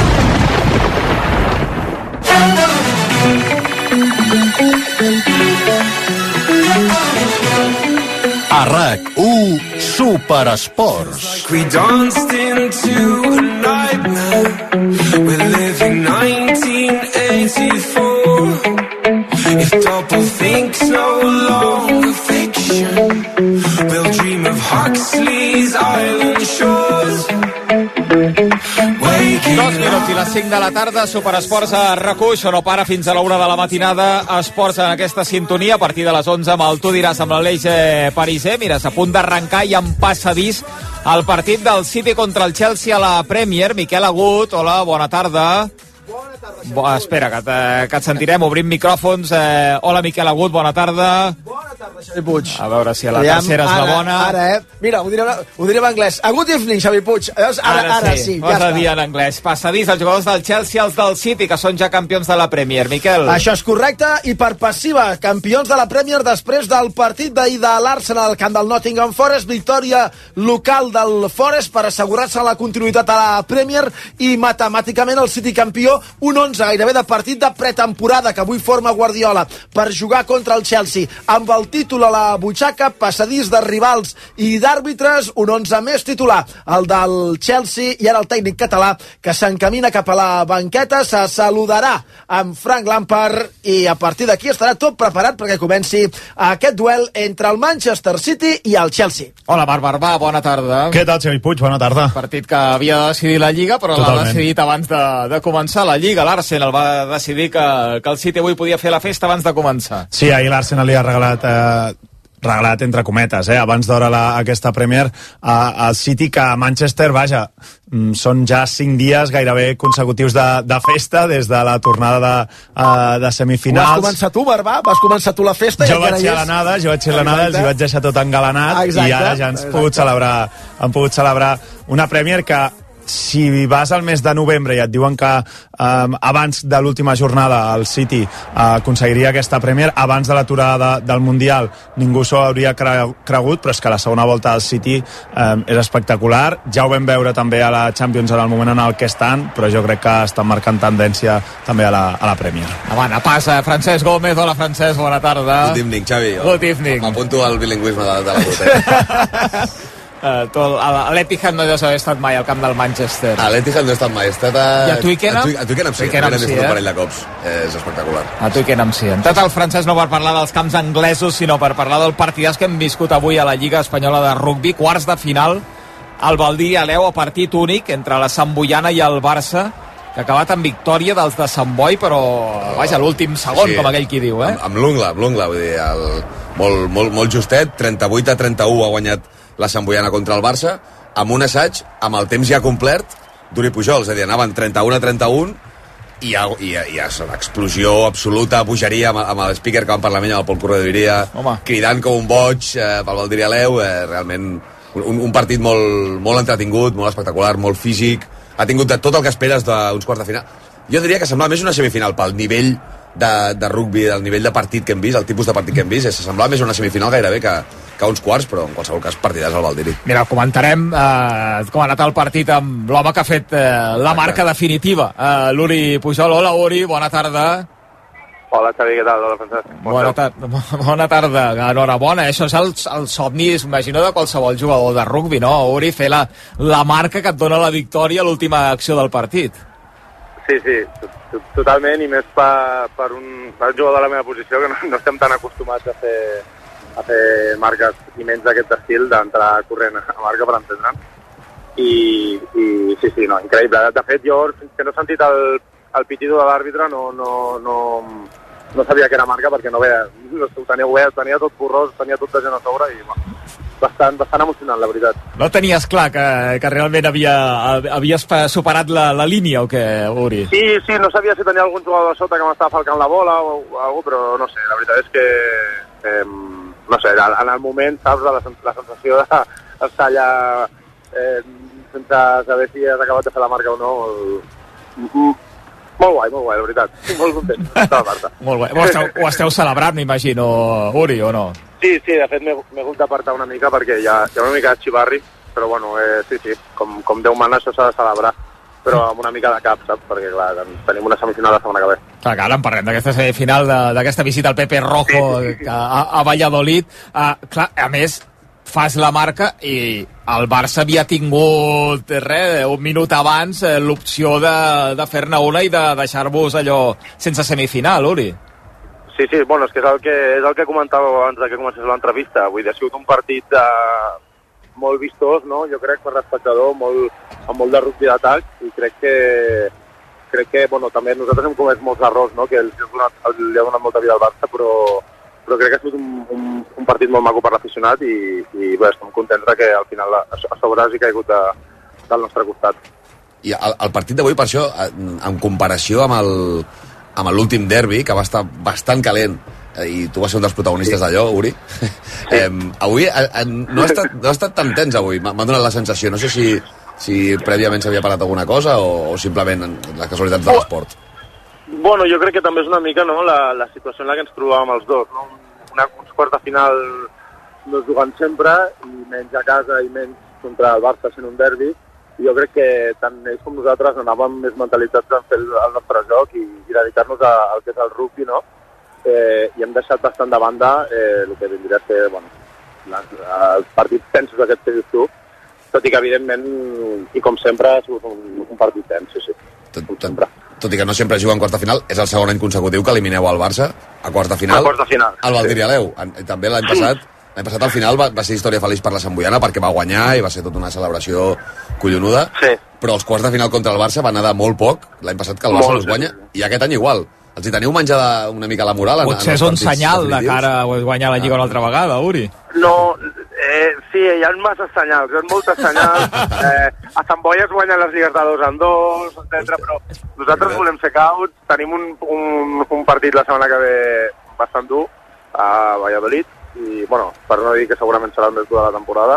a R A C u Superesports. We danced into a nightmare. We're living nineteen eighty-four. If doublethink no longer fiction, we'll dream of Huxley's Island Shores. Dos minuts i les cinc de la tarda, Superesports a R A C u, això no para fins a l'una de la matinada, esports en aquesta sintonia, a partir de les onze amb el Tu diràs amb l'Aleix eh, Pariser, mira, a punt d'arrencar i en passadís el partit del City contra el Chelsea a la Premier. Miquel Agut, hola, bona tarda. Bona tarda. Bo, espera, que, te, que et sentirem, obrim micròfons. Eh, hola, Miquel Agut, bona tarda. Bona tarda. Xavi Puig. A veure si a la Aviam, tercera és la ara, bona. Ara, eh? Mira, ho diré, ho diré en anglès. A good evening, Xavi Puig. Veus? Ara, ara, ara sí, Ho has ja de dir està. en anglès. Passadís els jugadors del Chelsea, els del City, que són ja campions de la Premier. Miquel. Això és correcte, i per passiva, campions de la Premier després del partit d'ahir de l'Arsenal al camp del Nottingham Forest, victòria local del Forest per assegurar-se la continuïtat a la Premier, i matemàticament el City campió, un onze gairebé de partit de pretemporada que avui forma Guardiola per jugar contra el Chelsea. Amb el títol a la butxaca, passadís de rivals i d'àrbitres, un onze més titular, el del Chelsea, i ara el tècnic català que s'encamina cap a la banqueta, se saludarà amb Frank Lampard i a partir d'aquí estarà tot preparat perquè comenci aquest duel entre el Manchester City i el Chelsea. Hola, Marc Barbà, bona tarda. Què tal, Xavi Puig? Bona tarda. Partit que havia de decidir la Lliga, però l'ha decidit abans de, de començar la Lliga. L'Arsenal va decidir que, que el City avui podia fer la festa abans de començar. Sí, ahir l'Arsenal li ha regalat... Eh... regalat entre cometes, eh? abans d'hora aquesta Premier al City, que a Manchester, vaja, són ja cinc dies gairebé consecutius de, de festa des de la tornada de, uh, de semifinals. Ho vas començar tu, Barbà? Vas començar tu la festa? Jo vaig ser a l'anada, jo vaig ser a l'anada, els hi vaig deixar tot engalanat. Exacte. I ara ja ens hem pogut celebrar, hem pogut celebrar una Premier que, si vas al mes de novembre i et diuen que um, abans de l'última jornada el City uh, aconseguiria aquesta Premier, abans de l'aturada de, del Mundial, ningú s'ho hauria cre cregut, però és que la segona volta del City um, és espectacular. Ja ho vam veure també a la Champions en el moment en el que estan, però jo crec que estan marcant tendència també a la, a la Premier. Avant, passa, Francesc Gómez. Hola, Francesc, bona tarda. Good evening, Xavi. Good evening. M'apunto al bilingüisme de, de la botella. Uh, a l'Etihad no deus haver estat mai al camp del Manchester. A l'Etihad no he estat mai. He estat a... I a Twickenham? A Twickenham sí, Twickenham he sí, vist eh? un parell de cops. És espectacular. A Twickenham sí. Entrat el francès no per parlar dels camps anglesos, sinó per parlar del partidàs que hem viscut avui a la Lliga Espanyola de Rugby, quarts de final, al Valdir Aleu, a partit únic entre la Santboiana i el Barça, que ha acabat amb victòria dels de Sant Boi, però vaja, l'últim segon, sí, com aquell qui diu, eh? Amb, amb l'ungla, amb l'ungla, vull dir, el, molt, molt, molt justet, trenta-vuit a trenta-u ha guanyat la Santboiana contra el Barça, amb un assaig, amb el temps ja complert d'Uri Pujol, és a dir, anaven trenta-u a trenta-u i hi ha, hi ha, hi ha una explosió absoluta, bogeria amb, amb el speaker que van parlar amb ell, amb el Pol Corredoria, cridant com un boig eh, pel Valdir Aleu, eh, realment un, un partit molt, molt entretingut, molt espectacular, molt físic, ha tingut de tot el que esperes d'uns quarts de final. Jo diria que semblava més una semifinal pel nivell de, de rugby, el nivell de partit que hem vist, el tipus de partit que hem vist, semblava més una semifinal gairebé que, que uns quarts, però en qualsevol cas partidàs al Valdiri. Mira, comentarem eh, com ha anat el partit amb l'home que ha fet eh, la marca definitiva, eh, l'Uri Pujol. Hola, Uri, bona tarda. Hola, Xavi, què tal? Hola, Francesc. Bona, tar bona tarda, enhorabona. Això és el, el somni, imagino, de qualsevol jugador de rugby, no? Uri, fer la, la marca que et dona la victòria a l'última acció del partit. Sí, sí, totalment, i més per, per, un, per un jugador de la meva posició, que no, no estem tan acostumats a fer, a fer marques i menys d'aquest estil, d'entrar corrent a marca per entendre'n. I, i sí, sí, no, increïble. De fet, jo, fins que no he sentit el, el pitido de l'àrbitre, no, no, no, no sabia que era marca, perquè no veia, no ho tenia obert, tenia tot borrós, tenia tot de gent a sobre, i bueno, bastant, bastant emocionant, la veritat. No tenies clar que, que realment havia, havies superat la, la línia o què, Uri? Sí, sí, no sabia si tenia algun jugador a sota que m'estava falcant la bola o, o alguna cosa, però no sé, la veritat és que, eh, no sé, en el moment, saps, la, la sensació d'estar allà eh, sense saber si has acabat de fer la marca o no, el, molt guai, molt guai, la veritat. Molt content. Molt guai. Ho esteu, ho esteu celebrant, m'imagino, Uri, o no? Sí, sí, de fet m'he hagut d'apartar una mica perquè hi ha, hi ha una mica de xivarri, però bueno, eh, sí, sí, com, com Déu mana això s'ha de celebrar, però amb una mica de cap, saps? Perquè clar, tenim una semifinal la setmana que ve. Clar, que ara en parlem d'aquesta semifinal, d'aquesta visita al Pepe Rojo sí, sí, sí, sí. A, a Valladolid. Uh, clar, a més, fas la marca i el Barça havia tingut res, un minut abans eh, l'opció de, de fer-ne una i de deixar-vos allò sense semifinal, Uri. Sí, sí, bueno, és que és el que, és el que comentava abans que comencés l'entrevista. Vull dir, ha sigut un partit de, molt vistós, no? Jo crec, per l'espectador, molt, amb molt de rugby d'atac, i crec que, crec que, bueno, també nosaltres hem comès molts errors, no? Que els, els, li ha donat molta vida al Barça, però, però crec que ha sigut un, un, un partit molt maco per l'aficionat i, i bé, estem contents que al final a, a sobre hagi caigut de, del nostre costat. I el, el partit d'avui, per això, en comparació amb el amb l'últim derbi, que va estar bastant calent i tu vas ser un dels protagonistes sí. d'allò, Uri. eh, avui eh, eh, no, ha estat, no ha estat tan tens avui, m'ha donat la sensació. No sé si, si prèviament s'havia parlat alguna cosa o, o simplement les casualitats de l'esport. Bueno, jo crec que també és una mica no, la, la situació en la que ens trobàvem els dos. No? Una, uns quarts de final no es juguen sempre, i menys a casa i menys contra el Barça sent un derbi. I jo crec que tant ells com nosaltres anàvem més mentalitzats en fer el, el nostre joc i, i dedicar-nos al que és el rugby, no? Eh, i hem deixat bastant de banda eh, el que vindria a ser bueno, les, els partits tensos aquests que dius tu, tot i que evidentment i com sempre ha sigut un, un partit tens, sí, sí. Tot, tot, tot i que no sempre juga en quarts de final, és el segon any consecutiu que elimineu al Barça a quarts de final, a quarts de final al Valdir i Aleu. També l'any passat l'any passat al final va, va ser història feliç per la Santboiana perquè va guanyar i va ser tota una celebració collonuda, sí. Però els quarts de final contra el Barça van anar de molt poc l'any passat que el Barça els guanya, i aquest any igual. Els hi teniu menjada una mica la moral? Potser és un senyal de cara a guanyar la Lliga una altra vegada, Uri. No, eh, sí, hi ha massa senyals, hi ha moltes senyals. Eh, a Sant Boi es guanyen les lligues de dos en dos, etcètera. Però nosaltres volem ser cauts. Tenim un, un, un partit la setmana que ve bastant dur a Valladolid, i, bueno, per no dir que segurament serà el més dur de la temporada.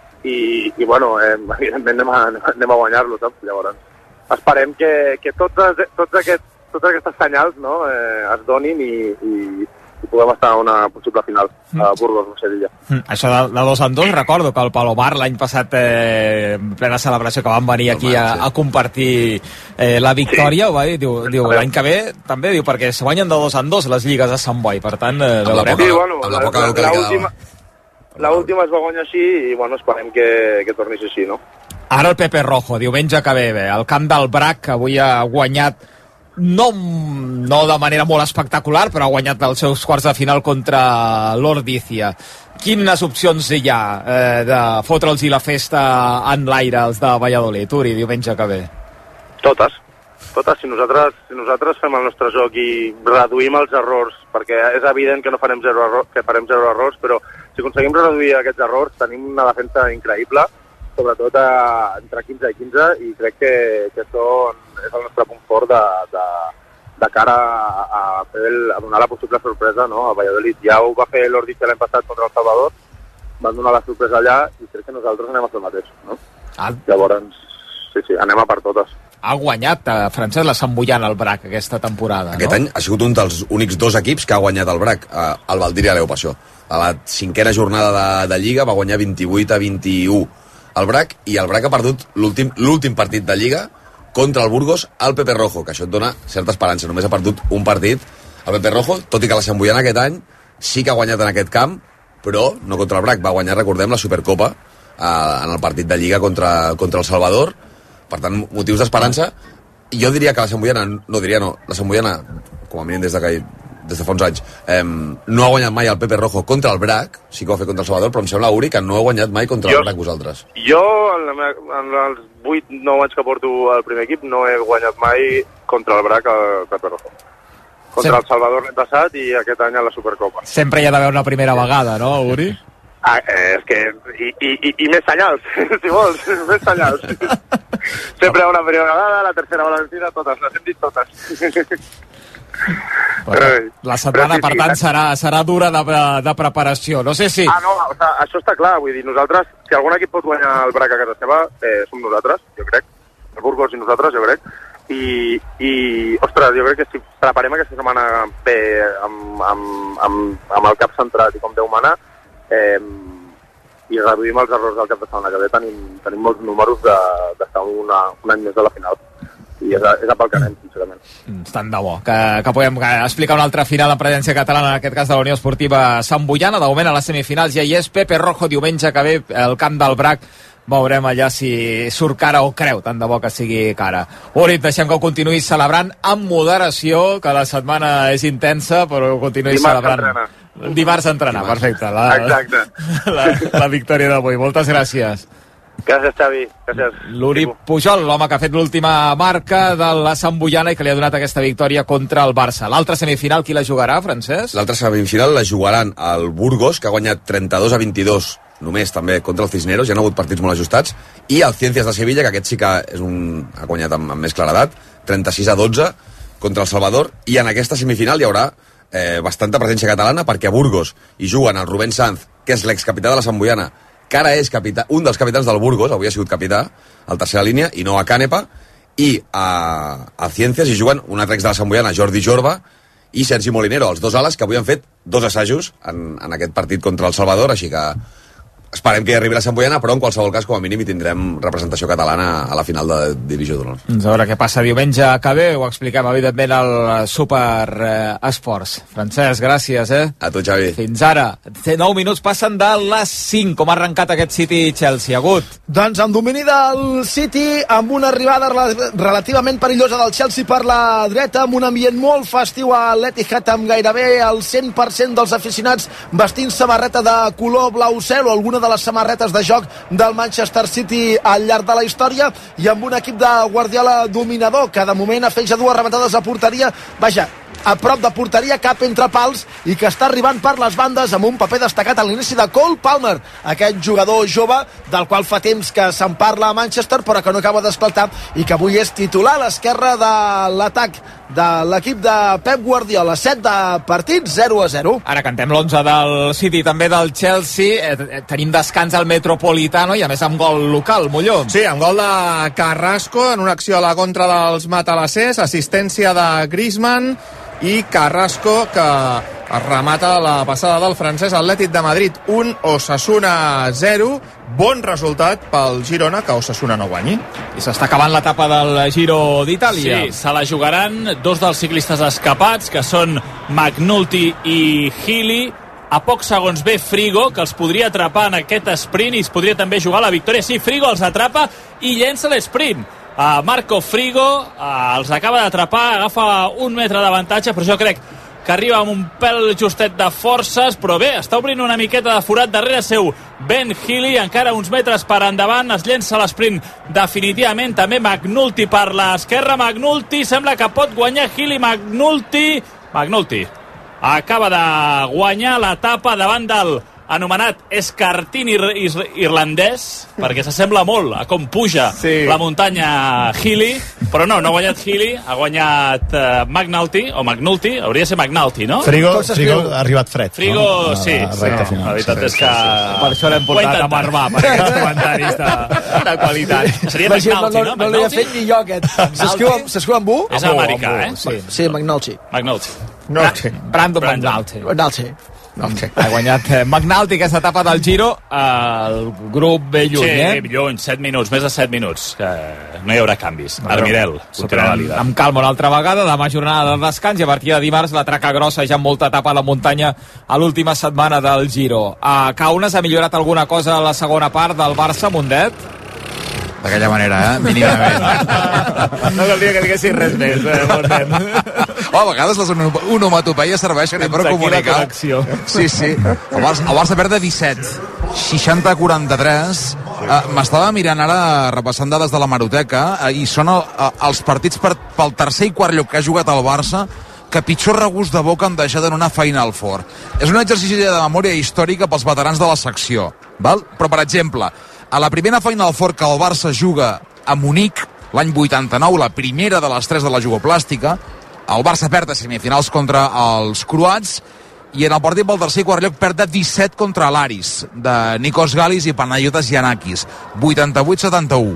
I, i bueno, eh, evidentment anem a, anem a guanyar-lo, saps? Llavors, esperem que, que tots, tots aquests totes aquestes senyals no, eh, es donin i, i, i puguem estar a una possible final a Burgos o Sevilla. Mm. Això de, de dos en dos, recordo que el Palomar l'any passat, eh, en plena celebració, que van venir aquí a, a compartir eh, la victòria, sí. Ho va dir, diu, diu l'any que ve també, diu, perquè es guanyen de dos en dos les lligues a Sant Boi, per tant, eh, veurem. Sí, bueno, la, la, la, última, la última es va guanyar així i bueno, esperem que, que torni així, no? Ara el Pepe Rojo, diumenge que ve, bé, el camp del Brac, que avui ha guanyat No, no de manera molt espectacular, però ha guanyat els seus quarts de final contra l'Ordícia. Quines opcions hi ha eh, de fotre'ls i la festa en l'aire als de Valladolid, Uri, diumenge que ve? Totes, totes. Si nosaltres, si nosaltres fem el nostre joc i reduïm els errors, perquè és evident que no farem zero errors, que farem zero errors, però si aconseguim reduir aquests errors tenim una defensa increïble, sobretot a, entre quinze i quinze, i crec que, que això és el nostre punt fort de, de, de cara a, a, fer el, a donar la possible sorpresa, no, a Valladolid. Ja ho va fer l'Ordícia l'any passat contra el Salvador, van donar la sorpresa allà i crec que nosaltres anem a fer el mateix. No? Ah. Llavors, sí, sí, anem a per totes. Ha guanyat, eh, Francesc, la Santboiana al Brac aquesta temporada, Aquest no? any ha sigut un dels únics dos equips que ha guanyat el Brac, eh, el Valdir i Aleu, per això. A la cinquena jornada de, de Lliga va guanyar vint-i-vuit a vint-i-u el Brac, i el Brac ha perdut l'últim l'últim partit de Lliga contra el Burgos al Pepe Rojo, que això et dona certa esperança. Només ha perdut un partit el Pepe Rojo, tot i que la Santboiana aquest any sí que ha guanyat en aquest camp, però no contra el Brac. Va guanyar, recordem, la Supercopa eh, en el partit de Lliga contra, contra el Salvador. Per tant, motius d'esperança. I jo diria que la Santboiana, no diria no, la Santboiana, com a mínim des de que des de fa uns anys, eh, no ha guanyat mai el Pepe Rojo contra el Brac, sí que ho ha fet contra el Salvador, però em sembla, Uri, que no ha guanyat mai contra jo, el Brac vosaltres. Jo, en, la, en els vuit nou anys que porto al primer equip, no he guanyat mai contra el Brac el Pepe Rojo. Contra sí. el Salvador l'any passat i aquest any a la Supercopa. Sempre hi ha d'haver una primera vegada, no, Uri? Ah, eh, és que... I, i, i, i més senyals, si vols, més senyals. Sempre hi ha una primera vegada, la tercera va la vencida, totes, les hem dit totes. Però, la setmana, sí, per tant, sí, serà, serà dura de, de preparació. No sé si... Ah, no, o sigui, això està clar. Vull dir, nosaltres, si algun equip pot guanyar el Brac a casa seva, eh, som nosaltres, jo crec. El Burgos i nosaltres, jo crec. I, i ostres, jo crec que si preparem aquesta setmana bé, amb, amb, amb, amb el cap centrat i com Déu mana, eh, i reduïm els errors del cap de setmana que ve, tenim, tenim molts números d'estar un any més a la final. I és a, és a pel que anem, sincerament. Tant de bo, que, que podem explicar una altra final en presència catalana, en aquest cas de la Unió Esportiva Santboiana. De moment a les semifinals ja hi és Pepe Rojo, diumenge que ve al camp del Brac. Veurem allà si surt cara o creu, tant de bo que sigui cara. Uri, deixem que ho continuï celebrant amb moderació, que la setmana és intensa, però ho continuï Dimarts celebrant. Entrena. Dimarts entrenar, Dimarts. Perfecte. La, Exacte. La, la victòria d'avui. Moltes gràcies. Gràcies, Xavi. Gràcies. L'Uri Pujol, l'home que ha fet l'última marca de la Santboiana i que li ha donat aquesta victòria contra el Barça. L'altra semifinal, qui la jugarà, Francesc? L'altra semifinal la jugaran el Burgos, que ha guanyat trenta-dos a vint-i-dos, només també contra el Cisneros, ja han hagut partits molt ajustats, i el Ciencias de Sevilla, que aquest sí que és un... ha guanyat amb, amb més claredat, trenta-sis a dotze contra el Salvador, i en aquesta semifinal hi haurà eh, bastanta presència catalana, perquè a Burgos hi juguen el Rubén Sanz, que és l'excapità de la Santboiana, que ara és capità, un dels capitans del Burgos, avui ha sigut capità, al tercera línia, i no a Canepa, i a, a Ciències hi juguen un altre ex de la Santboiana, Jordi Jorba, i Sergi Molinero, els dos ales que avui han fet dos assajos en, en aquest partit contra el Salvador, així que esperem que hi arribi la Santboiana, però en qualsevol cas, com a mínim, hi tindrem representació catalana a la final de Divisió d'Honor. Doncs a veure què passa diumenge que ve, ho expliquem evidentment al Super eh, Esports. Francesc, gràcies, eh? A tu, Xavi. Fins ara. nou minuts passen de les cinc. Com ha arrencat aquest City-Chelsea? Agut? Doncs amb domini del City, amb una arribada relativament perillosa del Chelsea per la dreta, amb un ambient molt festiu a l'Etihad, amb gairebé el cent per cent dels aficionats vestint samarreta de color blau cel o alguna de les samarretes de joc del Manchester City al llarg de la història, i amb un equip de Guardiola dominador, que de moment ha fet ja dues rematades a porteria, vaja, a prop de porteria, cap entre pals, i que està arribant per les bandes amb un paper destacat a l'inici de Cole Palmer, aquest jugador jove del qual fa temps que se'n parla a Manchester però que no acaba d'esclatar i que avui és titular a l'esquerra de l'atac de l'equip de Pep Guardiola. Set de partit, zero a zero. Ara cantem l'onze del City, també del Chelsea. Eh, tenim descans al Metropolitano i a més amb gol local, Molló. Sí, amb gol de Carrasco en una acció a la contra dels matalassers, assistència de Griezmann i Carrasco, que es remata la passada del francès. Atlètic de Madrid un, Osasuna zero. Bon resultat pel Girona, que Osasuna no guanyi. I s'està acabant l'etapa del Giro d'Itàlia. Sí, se la jugaran dos dels ciclistes escapats, que són McNulty i Healy. A pocs segons ve Frigo, que els podria atrapar en aquest sprint i es podria també jugar la victòria. Sí, Frigo els atrapa i llença l'esprint. Uh, Marco Frigo uh, els acaba d'atrapar, agafa un metre d'avantatge, però jo crec que arriba amb un pèl justet de forces, però bé, està obrint una miqueta de forat darrere seu Ben Healy, encara uns metres per endavant, es llença l'esprint definitivament, també McNulty per l'esquerra. McNulty sembla que pot guanyar Healy. McNulty McNulty acaba de guanyar l'etapa davant del anomenat escartín ir ir irlandès, perquè s'assembla molt a com puja sí. la muntanya Healy, però no, no ha guanyat Healy, ha guanyat uh, McNulty, o McNulty, hauria de ser McNulty, no? Frigo, Frigo ha arribat fred. Frigo, no? sí, la, sí. no, la veritat sí, és que... Sí, sí. Per això l'hem portat a Marvà, per aquests comentaris de, de qualitat. Seria McNulty, no? No, no l'he fet ni jo, aquest. S'escriu amb U? És americà, eh? Sí, sí, McNulty. McNulty. Brandon McNulty. McNulty. No, okay. Ha guanyat eh, McNulty aquesta etapa del Giro, el grup ve lluny, sí, eh? Sí, lluny, set minuts, més de set minuts, que no hi haurà canvis. No, Armirel continuarà líder. Amb calma una altra vegada, demà jornada de descans i a partir de dimarts la traca grossa, ja amb molta etapa a la muntanya a l'última setmana del Giro. A Kaunas ha millorat alguna cosa a la segona part del Barça, Mundet? D'aquella manera, eh? Mínimament. No caldria que diguessis res més, eh, Mundet. Oh, a vegades les onomatopeies serveixen per comunicar. Sí, sí. El Barça, el Barça perd de disset, seixanta a quaranta-tres. Uh, M'estava mirant ara, repassant dades de la Maroteca, uh, i són el, uh, els partits per, pel tercer i quart lloc que ha jugat el Barça que pitjor regust de boca han deixat en una Final Four. És un exercici de memòria històrica pels veterans de la secció, val? Però, per exemple, a la primera Final Four que el Barça juga a Munic, l'any vuitanta-nou, la primera de les tres de la jugoplàstica, el Barça perd a semifinals contra els croats i en el partit pel tercer i quart lloc perd de disset contra l'Aris, de Nikos Galis i Panayotas Giannakis, vuitanta-vuit a setanta-u.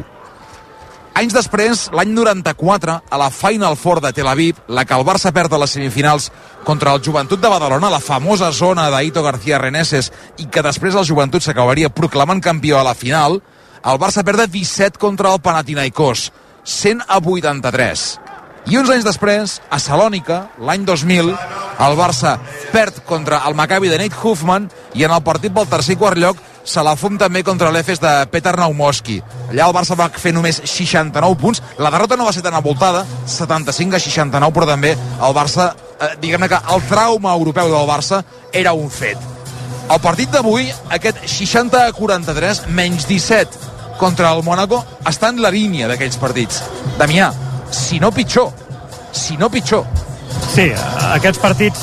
Anys després, l'any noranta-quatre, a la Final Four de Tel Aviv, la que el Barça perd a les semifinals contra el Joventut de Badalona, la famosa zona d'Aito García Reneses, i que després el Joventut s'acabaria proclamant campió a la final, el Barça perd de disset contra el Panathinaikos, cent a vuitanta-tres. I uns anys després, a Salònica, l'any dos mil, el Barça perd contra el Maccabi de Nate Hoffman i en el partit pel tercer i quart lloc se la fum també contra l'Efes de Petar Naumoski. Allà el Barça va fer només seixanta-nou punts. La derrota no va ser tan avoltada, setanta-cinc a seixanta-nou, però també el Barça, eh, diguem-ne que el trauma europeu del Barça era un fet. El partit d'avui, aquest seixanta a quaranta-tres, menys disset contra el Mónaco, està en la línia d'aquells partits. Damià, si no pitjor, si no pitjor. Sí, aquests partits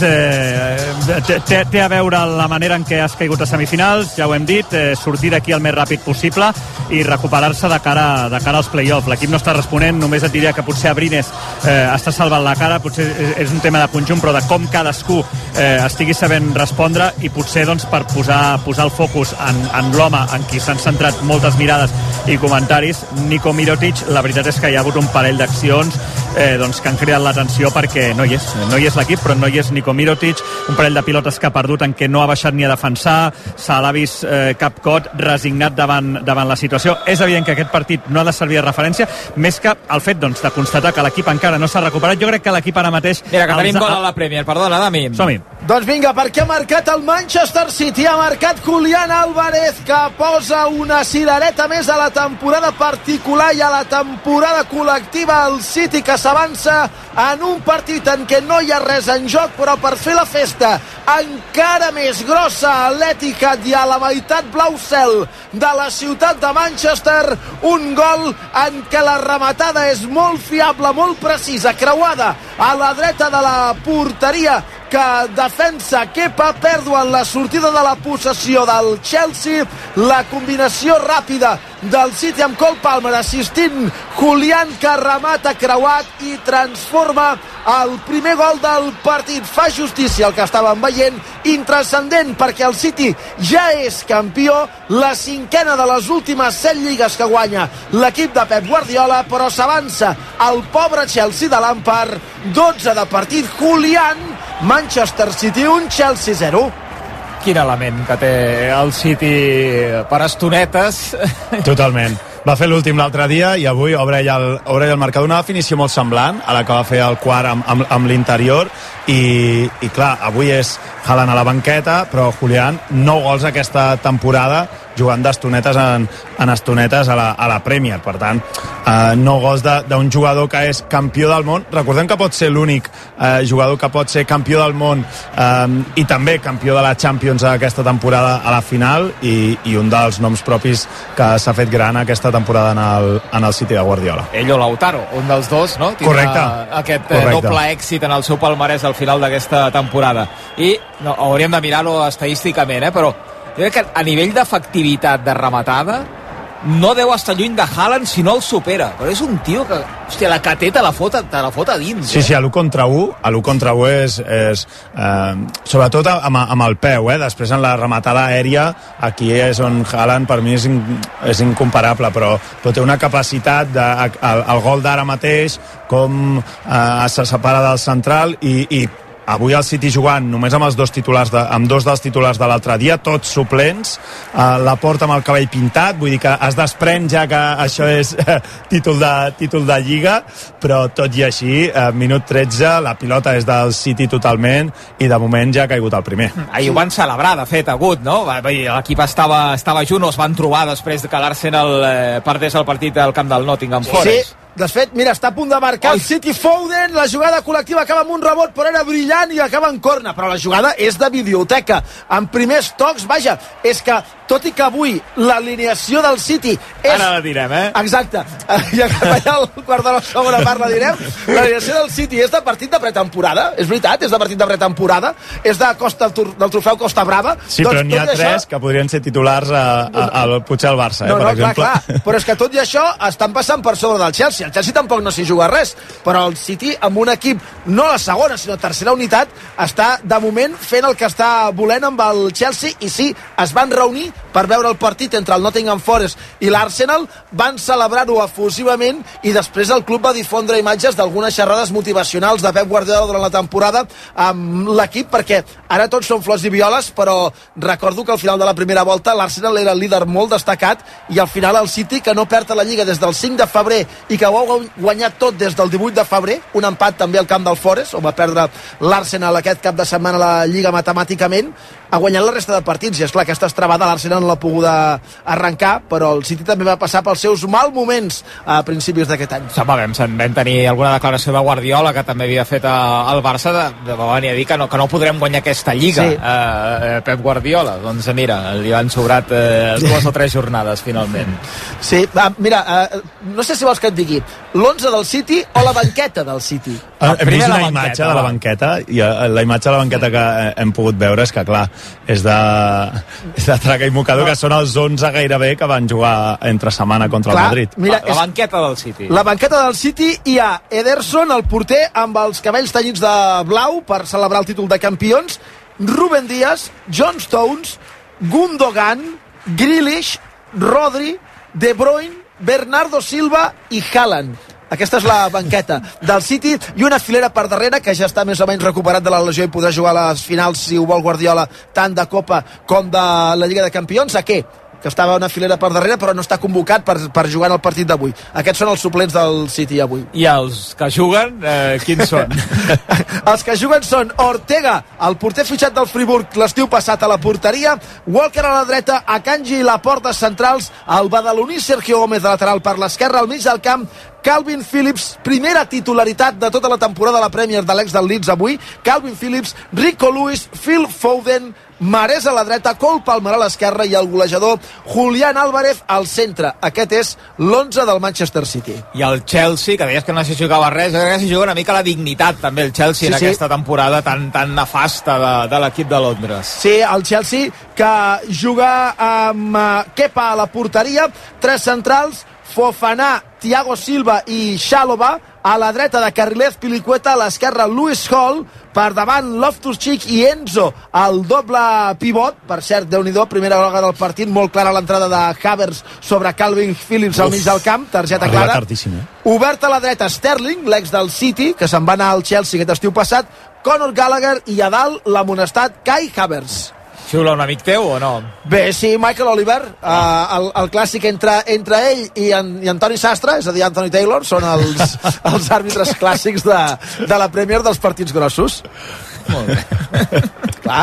eh, té, té a veure la manera en què has caigut a semifinals, ja ho hem dit, eh, sortir d'aquí el més ràpid possible i recuperar-se de cara, de cara als play-off. L'equip no està responent, només et diria que potser Abrines eh, està salvant la cara, potser és un tema de conjunt, però de com cadascú eh, estigui sabent respondre i potser doncs, per posar, posar el focus en, en l'home en qui s'han centrat moltes mirades i comentaris, Nico Mirotic, la veritat és que hi ha hagut un parell d'accions eh, doncs, que han cridat l'atenció perquè no hi és, no hi és l'equip, però no hi és Nico Mirotic, un parell de pilotes que ha perdut en què no ha baixat ni a defensar, se l'ha vist eh, capcot, resignat davant, davant la situació. És evident que aquest partit no ha de servir de referència, més que el fet doncs, de constatar que l'equip encara no s'ha recuperat. Jo crec que l'equip ara mateix... Mira, que tenim gol a la Premier, perdona, Dami. Som-hi. Doncs vinga, perquè ha marcat el Manchester City, ha marcat Julián Álvarez, que posa una cirereta més a la temporada particular i a la temporada col·lectiva. El City que s'avança en un partit en què no hi ha res en joc, però per fer la festa encara més grossa a l'Etihad i a la meitat blau cel de la ciutat de Manchester, un gol en què la rematada és molt fiable, molt precisa, creuada a la dreta de la porteria, que defensa Kepa, pèrdua en la sortida de la possessió del Chelsea, la combinació ràpida del City amb Cole Palmer assistint Julián, que remata creuat i transforma el primer gol del partit. Fa justícia el que estàvem veient, intranscendent perquè el City ja és campió, la cinquena de les últimes set lligues que guanya l'equip de Pep Guardiola, però s'avança el pobre Chelsea de Lampard, dotze de partit. Julián, Manchester City un, Chelsea zero. Quin element que té el City per estonetes. Totalment. Va fer l'últim l'altre dia i avui obre ell el, obre ell el marcador. Una definició molt semblant a la que va fer el quart amb, amb, amb l'interior i, i clar, avui és Haaland a la banqueta, però Julián, nou gols aquesta temporada jugant d'estonetes en, en estonetes a la, a la Premier. Per tant, eh, nou gols d'un jugador que és campió del món. Recordem que pot ser l'únic eh, jugador que pot ser campió del món eh, i també campió de la Champions aquesta temporada a la final i, i un dels noms propis que s'ha fet gran aquesta temporada en el, en el City de Guardiola. Ell o Lautaro, un dels dos, no? Tindrà Correcte. Aquest Correcte. doble èxit en el seu palmarès al final d'aquesta temporada. I no, hauríem de mirar-ho estadísticament, eh? Però jo crec que a nivell d'efectivitat de rematada no deu estar lluny de Haaland si no el supera, però és un tio que, hòstia, la que té te la fot, te la fot a dins. Sí, eh? sí, a l'u contra u, a l'u contra u és, és eh, sobretot amb, amb el peu, eh? Després en la rematada aèria, aquí és on Haaland per mi és, in, és incomparable, però, però té una capacitat, de, el, el gol d'ara mateix, com eh, se separa del central i, i avui el City jugant només amb els dos titulars de, amb dos dels titulars de l'altre dia, tots suplents, eh, la porta amb el cabell pintat, vull dir que es desprèn ja que això és eh, títol, de, títol de Lliga, però tot i així, eh, minut tretze, la pilota és del City totalment i de moment ja ha caigut el primer. Ahir ho van celebrar, de fet, agut, no? L'equip estava, estava junt, o es van trobar després que l'Arsenal eh, perdés el partit al camp del Nottingham Forest. Sí. De fet, mira, està a punt de marcar el City. Foden, la jugada col·lectiva acaba amb un rebot, però era brillant i acaba en corna. Però la jugada és de videoteca. En primers tocs, vaja, és que, tot i que avui l'alineació del City és... Ara la direm, eh? Exacte. Ja que allà al quart de la segona part la direm. L'alineació del City és de partit de pretemporada. És veritat, és de partit de pretemporada. És de Costa, del trofeu Costa Brava. Sí, doncs, però n'hi ha tres això... que podrien ser titulars a, a, a, a, potser al Barça, eh, no, per no, exemple. Clar, clar. Però és que tot i això estan passant per sobre del Chelsea. El Chelsea tampoc no s'hi juga res, però el City amb un equip, no la segona sinó tercera unitat, està de moment fent el que està volent amb el Chelsea. I sí, es van reunir per veure el partit entre el Nottingham Forest i l'Arsenal, van celebrar-ho efusivament i després el club va difondre imatges d'algunes xerrades motivacionals de Pep Guardiola durant la temporada amb l'equip, perquè ara tots són flors i violes, però recordo que al final de la primera volta l'Arsenal era el líder molt destacat i al final el City, que no perd a la Lliga des del cinc de febrer i que ho ha guanyat tot des del divuit de febrer, un empat també al camp del Forest, on va perdre l'Arsenal aquest cap de setmana a la Lliga matemàticament, ha guanyat la resta de partits, i és clar, aquesta estrabada l'Arsenal no l'ha poguda arrencar, però el City també va passar pels seus mal moments a principis d'aquest any. Sí, vam, vam tenir alguna declaració de Guardiola que també havia fet al Barça de, de va venir a dir que no, que no podrem guanyar aquesta Lliga, sí. eh, Pep Guardiola. Doncs mira, li han sobrat eh, dues o tres jornades finalment. Sí, va, mira, eh, no sé si vols que et digui l'onze del City o la banqueta del City. Hem vist una imatge de la banqueta i la imatge de la banqueta que hem pogut veure és que, clar, és de, és de traca i mocador, que són els onze gairebé que van jugar entre setmana contra clar, el Madrid. Mira, la, la banqueta del City. La banqueta del City hi ha Ederson, el porter, amb els cabells tenyits de blau per celebrar el títol de campions, Rúben Díaz, John Stones, Gundogan, Grealish, Rodri, De Bruyne, Bernardo Silva i Haaland. Aquesta és la banqueta del City i una filera per darrere que ja està més o menys recuperat de la lesió i podrà jugar a les finals, si ho vol Guardiola, tant de Copa com de la Lliga de Campions. A què? Que estava una filera per darrere però no està convocat per, per jugar en el partit d'avui. Aquests són els suplents del City avui. I els que juguen, eh, quins són? Els que juguen són Ortega, el porter fitxat del Friburg l'estiu passat a la porteria, Walker a la dreta, Akanji i Laporta centrals, el badaloní Sergio Gómez de lateral per l'esquerra, al mig del camp Calvin Phillips, primera titularitat de tota la temporada a la Premier de l'ex del Leeds avui, Calvin Phillips, Rico Lewis, Phil Foden, Mahrez a la dreta, Cole Palmer a l'esquerra i el golejador Julián Álvarez al centre. Aquest és l'onze del Manchester City. I el Chelsea, que deies que no s'hi jugava res, jo crec que s'hi juga una mica la dignitat també el Chelsea sí, en sí. aquesta temporada tan, tan nefasta de, de l'equip de Londres. Sí, el Chelsea que juga amb uh, Kepa a la porteria, tres centrals, Fofana, Thiago Silva i Xalova, a la dreta de Carrilez Pilicueta, a l'esquerra Lewis Hall, per davant Loftus-Cheek i Enzo, el doble pivot, per cert, Déu-n'hi-do, primera groga del partit, molt clara l'entrada de Havertz sobre Calvin Phillips al mig del camp, targeta clara. Tardíssim, eh? Obert a la dreta Sterling, l'ex del City, que se'n va anar al Chelsea aquest estiu passat, Conor Gallagher i a dalt l'amonestat Kai Havertz. Xiula un amic teu o no? Bé, sí, Michael Oliver, ah. uh, el, el clàssic entre, entre ell i, en, i Antoni Sastre, és a dir, Anthony Taylor, són els, els àrbitres clàssics de, de la Premier dels partits grossos. Molt bé. Clar.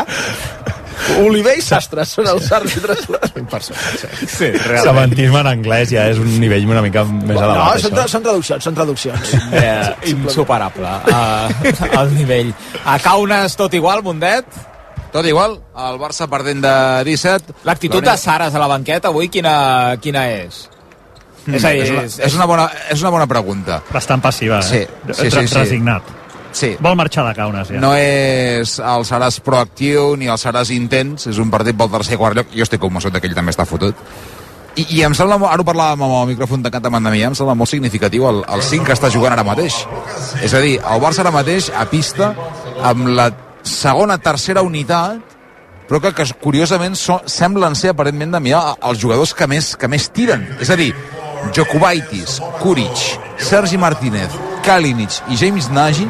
Oliver i Sastre són els àrbitres clàssics. Sí, sabentisme en anglès ja és un nivell una mica més elevat. No, són, són traduccions, són traduccions. Eh, insuperable, uh, el nivell. A Kaunas tot igual, Mundet? Tot igual, el Barça perdent de disset. L'actitud de Saras a la banqueta avui quina, quina és? Mm, és, a dir, és, una, és, una bona, és una bona pregunta. Bastant passiva, eh? Sí, sí, sí, sí. Resignat. Sí. Vol marxar de Kaunas, ja. No és el Saras proactiu ni el Saras intens, és un partit pel tercer i quart lloc. Jo estic convençut que ell també està fotut. I, i em sembla, ara ho parlàvem amb el micròfon tancat amb Andamia, em sembla molt significatiu el, el cinc que està jugant ara mateix. És a dir, el Barça ara mateix a pista amb la segona, tercera unitat, però que, que curiosament so, semblen ser aparentment Damià els jugadors que més, que més tiren. És a dir, Jokubaitis, Kuric, Sergi Martínez, Kalinic i James Nagy,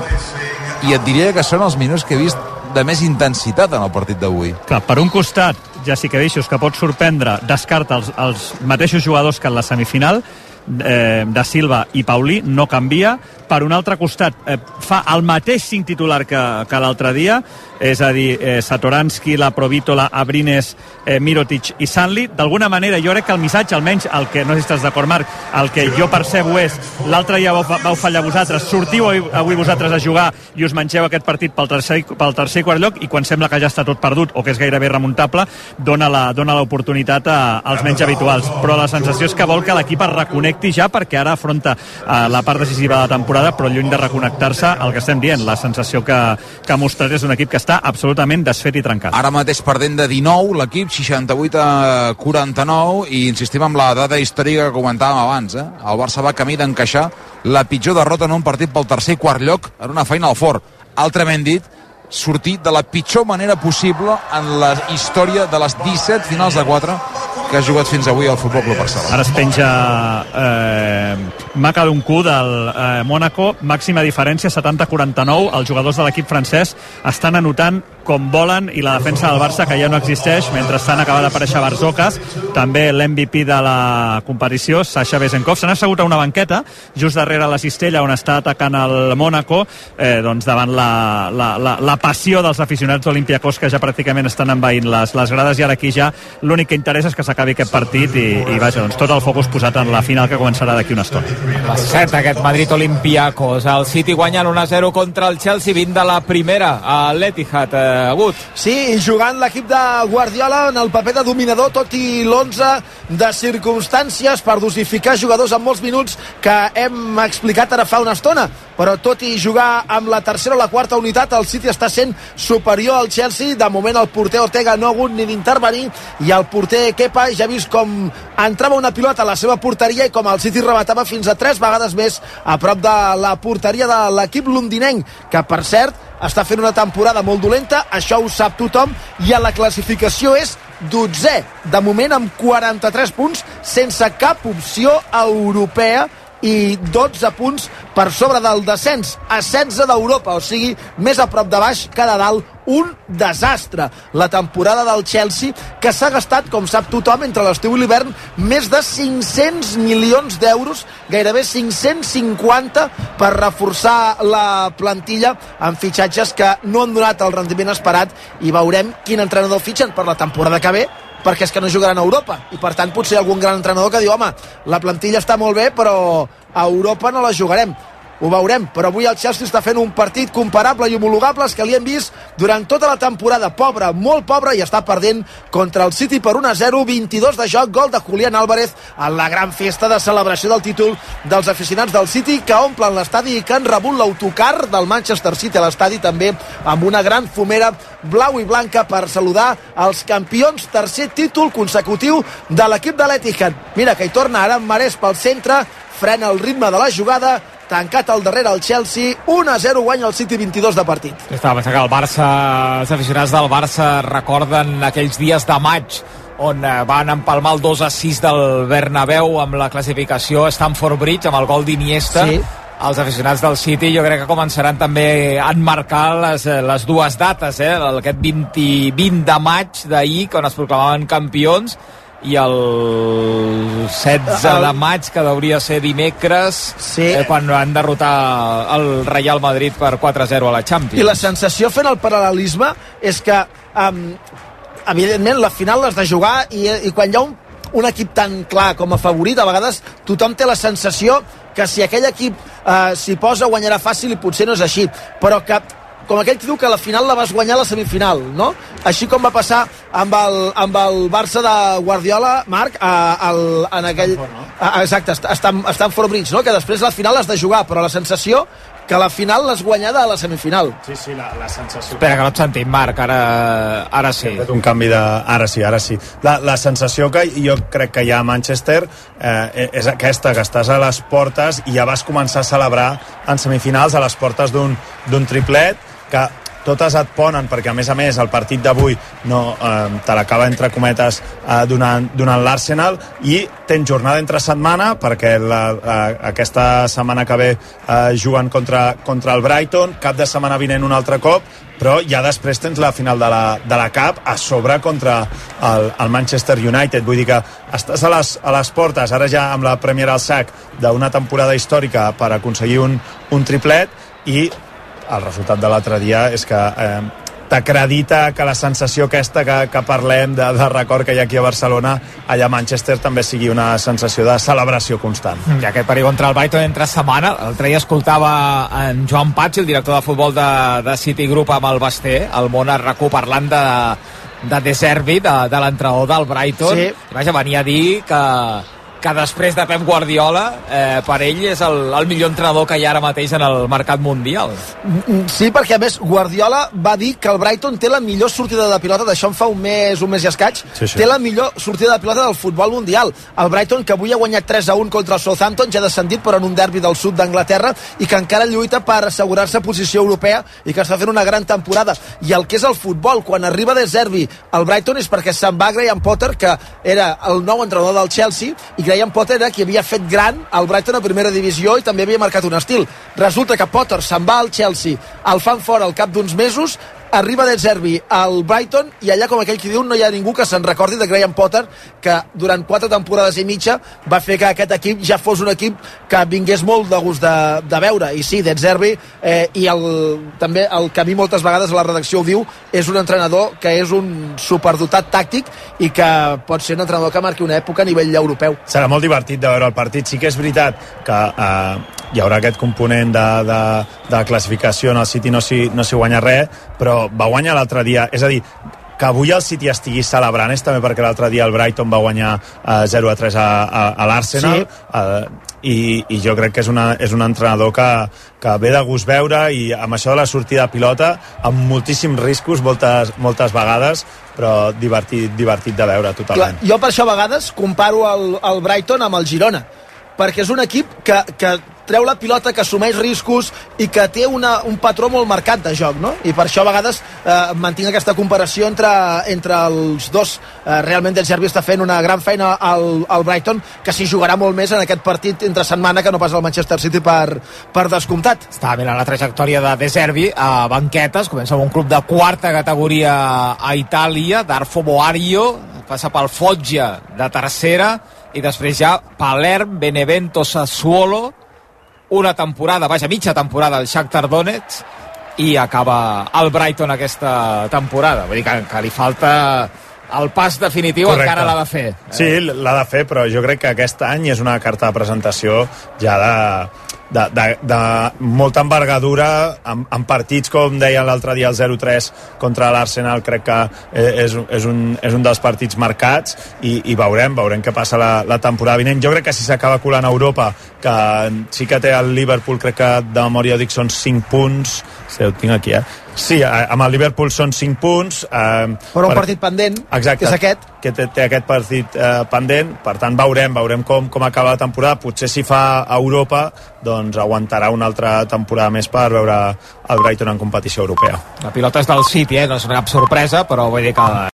i et diria que són els minuts que he vist de més intensitat en el partit d'avui. Clar, per un costat, ja sí que deixos que pot sorprendre, descarta els, els mateixos jugadors que en la semifinal, eh, de Silva i Paulí, no canvia. Per un altre costat, eh, fa el mateix cinc titular que, que l'altre dia, és a dir, eh, Satoranski, la Provítola, Abrines, eh, Mirotic i Sanli. D'alguna manera, jo crec que el missatge, almenys el que, no sé si estàs d'acord, Marc, el que jo percebo és, l'altre dia vau, vau fallar vosaltres, sortiu avui vosaltres a jugar i us mengeu aquest partit pel tercer, pel tercer i quart lloc, i quan sembla que ja està tot perdut o que és gairebé remuntable, dona la, dona l'oportunitat als menys habituals. Però la sensació és que vol que l'equip es reconnecti ja, perquè ara afronta eh, la part decisiva de la temporada, però lluny de reconnectar-se, el que estem dient, la sensació que, que ha mostrat és un equip que està absolutament desfet i trencat. Ara mateix perdent de dinou, l'equip seixanta-vuit a quaranta-nou, i insistim amb la data històrica que comentàvem abans, eh? El Barça va camí d'encaixar la pitjor derrota en un partit pel tercer i quart lloc en una Final Four. Altrament dit, sortir de la pitjor manera possible en la història de les disset finals de quatre que ha jugat fins avui al Futbol Club Barcelona. Ara es penja eh, Macaluncu del eh, Mónaco, màxima diferència setanta a quaranta-nou. Els jugadors de l'equip francès estan anotant com volen, i la defensa del Barça, que ja no existeix, mentre estan acabant d'aparèixer Barzocas, també l'M V P de la competició, Sasha Bezenkov, s'han assegut a una banqueta just darrere la cistella on està atacant el Mónaco, eh, doncs davant la, la, la, la passió dels aficionats d'Olympiacos, que ja pràcticament estan envaint les, les grades, i ara aquí ja l'únic que interessa és que s'acabi aquest partit i, i vaja, doncs tot el focus posat en la final que començarà d'aquí una estona. Va set aquest Madrid Olympiacos. El City guanyant un a zero contra el Chelsea, vint de la primera a l'Etihad. Eh, Agut. Sí, jugant l'equip de Guardiola en el paper de dominador, tot i l'onze de circumstàncies per dosificar jugadors en molts minuts que hem explicat ara fa una estona. però tot i jugar amb la tercera o la quarta unitat, el City està sent superior al Chelsea. De moment el porter Ortega no ha hagut ni d'intervenir, i el porter Kepa ja ha vist com entrava una pilota a la seva porteria i com el City rematava fins a tres vegades més a prop de la porteria de l'equip londinenc, que per cert està fent una temporada molt dolenta, això ho sap tothom, i a la classificació és dotzè, de moment amb quaranta-tres punts, sense cap opció europea, i dotze punts per sobre del descens, a setze d'Europa, o sigui, més a prop de baix que de dalt. Un desastre la temporada del Chelsea, que s'ha gastat, com sap tothom, entre l'estiu i l'hivern més de cinc-cents milions d'euros, gairebé cinc-cents cinquanta, per reforçar la plantilla amb fitxatges que no han donat el rendiment esperat, i veurem quin entrenador fitxen per la temporada que ve, perquè és que no jugaran a Europa, i per tant potser algun gran entrenador que diu, home, la plantilla està molt bé, però a Europa no la jugarem. Ho veurem, però avui el Chelsea està fent un partit comparable i homologable als que li hem vist durant tota la temporada. Pobre, molt pobre, i està perdent contra el City per un a zero, vint-i-dos de joc, gol de Julián Álvarez en la gran festa de celebració del títol dels aficionats del City, que omplen l'estadi i que han rebut l'autocar del Manchester City a l'estadi, també amb una gran fumera blau i blanca per saludar els campions. Tercer títol consecutiu de l'equip de l'Etihad. Mira que hi torna ara en Marès pel centre, frena el ritme de la jugada, tancat al darrere el Chelsea, un a zero, guanya el City, vint-i-dos de partit. Estava pensant que el Barça, els aficionats del Barça recorden aquells dies de maig on van empalmar el dos a sis del Bernabéu amb la classificació Stamford Bridge, amb el gol d'Iniesta. Sí. Els aficionats del City jo crec que començaran també a enmarcar les, les dues dates, eh? Aquest vint, vint de maig d'ahir, quan es proclamaven campions, i el setze de maig, que hauria de ser dimecres, sí. eh, quan van derrotar el Real Madrid per quatre a zero a la Champions. I la sensació, fent el paral·lelisme, és que um, evidentment la final l'has de jugar, i, i quan hi ha un, un equip tan clar com a favorit, a vegades tothom té la sensació que si aquell equip uh, s'hi posa guanyarà fàcil, i potser no és així, però que com aquell que diu que la final la vas guanyar a la semifinal, no? Així com va passar amb el, amb el Barça de Guardiola, Marc, a, a, en aquell... A, exacte, està, està, està en Fort Bridge, no? Que després la final l'has de jugar, però la sensació que la final l'has guanyada a la semifinal. Sí, sí, la, la sensació... Espera, que no et sentim, Marc, ara, ara sí. Un canvi de... Ara sí, ara sí. La, la sensació que jo crec que hi ha a Manchester eh, és aquesta, que estàs a les portes i ja vas començar a celebrar en semifinals a les portes d'un triplet, que totes et ponen, perquè a més a més el partit d'avui no, eh, te l'acaba entre cometes eh, donant, donant l'Arsenal, i tens jornada entre setmana, perquè la, la, aquesta setmana que ve eh, juguen contra, contra el Brighton, cap de setmana vinent un altre cop, però ja després tens la final de la, de la Cup a sobre contra el, el Manchester United. Vull dir que estàs a les, a les portes, ara ja amb la Premier al sac, d'una temporada històrica per aconseguir un, un triplet, i el resultat de l'altre dia és que eh, t'acredita que la sensació aquesta que, que parlem de, de record que hi ha aquí a Barcelona, allà a Manchester també sigui una sensació de celebració constant. I aquest partit contra el Brighton entre setmana, l'altre dia escoltava en Joan Patxi, el director de futbol de, de Citigroup, amb el Basté, el món a RAC u, parlant de, de De Zerbi, de, de l'entrenador del Brighton. Sí. Vaja, venia a dir que que després de Pep Guardiola, eh, per ell és el, el millor entrenador que hi ha ara mateix en el mercat mundial. Sí, perquè a més Guardiola va dir que el Brighton té la millor sortida de pilota, d'això en fa un mes, un mes i escaig, sí, sí. Té la millor sortida de pilota del futbol mundial. El Brighton, que avui ha guanyat tres a un contra el Southampton, ja ha descendit, però en un derbi del sud d'Anglaterra, i que encara lluita per assegurar-se posició europea, i que està fent una gran temporada. I el que és el futbol, quan arriba De Zerbi al Brighton, és perquè se'n va Graham Potter, que era el nou entrenador del Chelsea, i Graham Potter era qui havia fet gran el Brighton a primera divisió i també havia marcat un estil. Resulta que Potter se'n va al Chelsea, el fan fora al cap d'uns mesos, arriba De Zerbi al Brighton, i allà, com aquell que diu, no hi ha ningú que se'n recordi de Graham Potter, que durant quatre temporades i mitja va fer que aquest equip ja fos un equip que vingués molt de gust de, de veure. I sí, De Zerbi, eh, i el, també el que a mi moltes vegades a la redacció ho diu, és un entrenador que és un superdotat tàctic i que pot ser un entrenador que marqui una època a nivell europeu. Serà molt divertit de veure el partit. Sí que és veritat que eh, hi haurà aquest component de, de, de classificació, en el City no s'hi no s'hi guanya res, però va guanyar l'altre dia, és a dir, que avui el City estigui celebrant és també perquè l'altre dia el Brighton va guanyar eh, zero a tres a, a, a l'Arsenal, sí. eh, i, i jo crec que és, una, és un entrenador que, que ve de gust veure, i amb això de la sortida de pilota, amb moltíssims riscos moltes, moltes vegades, però divertit, divertit de veure totalment. Clar, jo per això a vegades comparo el, el Brighton amb el Girona, perquè és un equip que, que treu la pilota, que assumeix riscos i que té una, un patró molt marcat de joc, no? I per això a vegades eh, mantinc aquesta comparació entre, entre els dos. Eh, realment De Zerbi està fent una gran feina al, al Brighton, que s'hi jugarà molt més en aquest partit entre setmana que no pas al Manchester City per, per descomptat. Estava mirant la trajectòria de De Zerbi a banquetes, comença amb un club de quarta categoria a Itàlia, Darfo Boario, passa pel Foggia de tercera, i després ja Palerm, Benevento, Sassuolo, una temporada, vaja, mitja temporada al Shakhtar Donetsk, i acaba el Brighton aquesta temporada. Vull dir que, que li falta el pas definitiu. Correcte. Encara l'ha de fer. Eh? Sí, l'ha de fer, però jo crec que aquest any és una carta de presentació ja de, de, de, de molta envergadura, en, en partits, com deia l'altre dia, el zero tres contra l'Arsenal, crec que és, és, un, és un dels partits marcats, i, i veurem, veurem què passa la, la temporada vinent. Jo crec que si s'acaba colant a Europa, que sí que té el Liverpool, crec que de memòria dic són cinc punts, sí, ho tinc aquí, eh? Sí, amb el Liverpool són cinc punts. Eh, Però un per... partit pendent, exacte, que és aquest. Que té, té aquest partit eh, pendent, per tant veurem, veurem com, com acaba la temporada. Potser si fa a Europa, doncs aguantarà una altra temporada més per veure el Brighton en competició europea. La pilota és del City, eh? No és una cap sorpresa, però vull dir que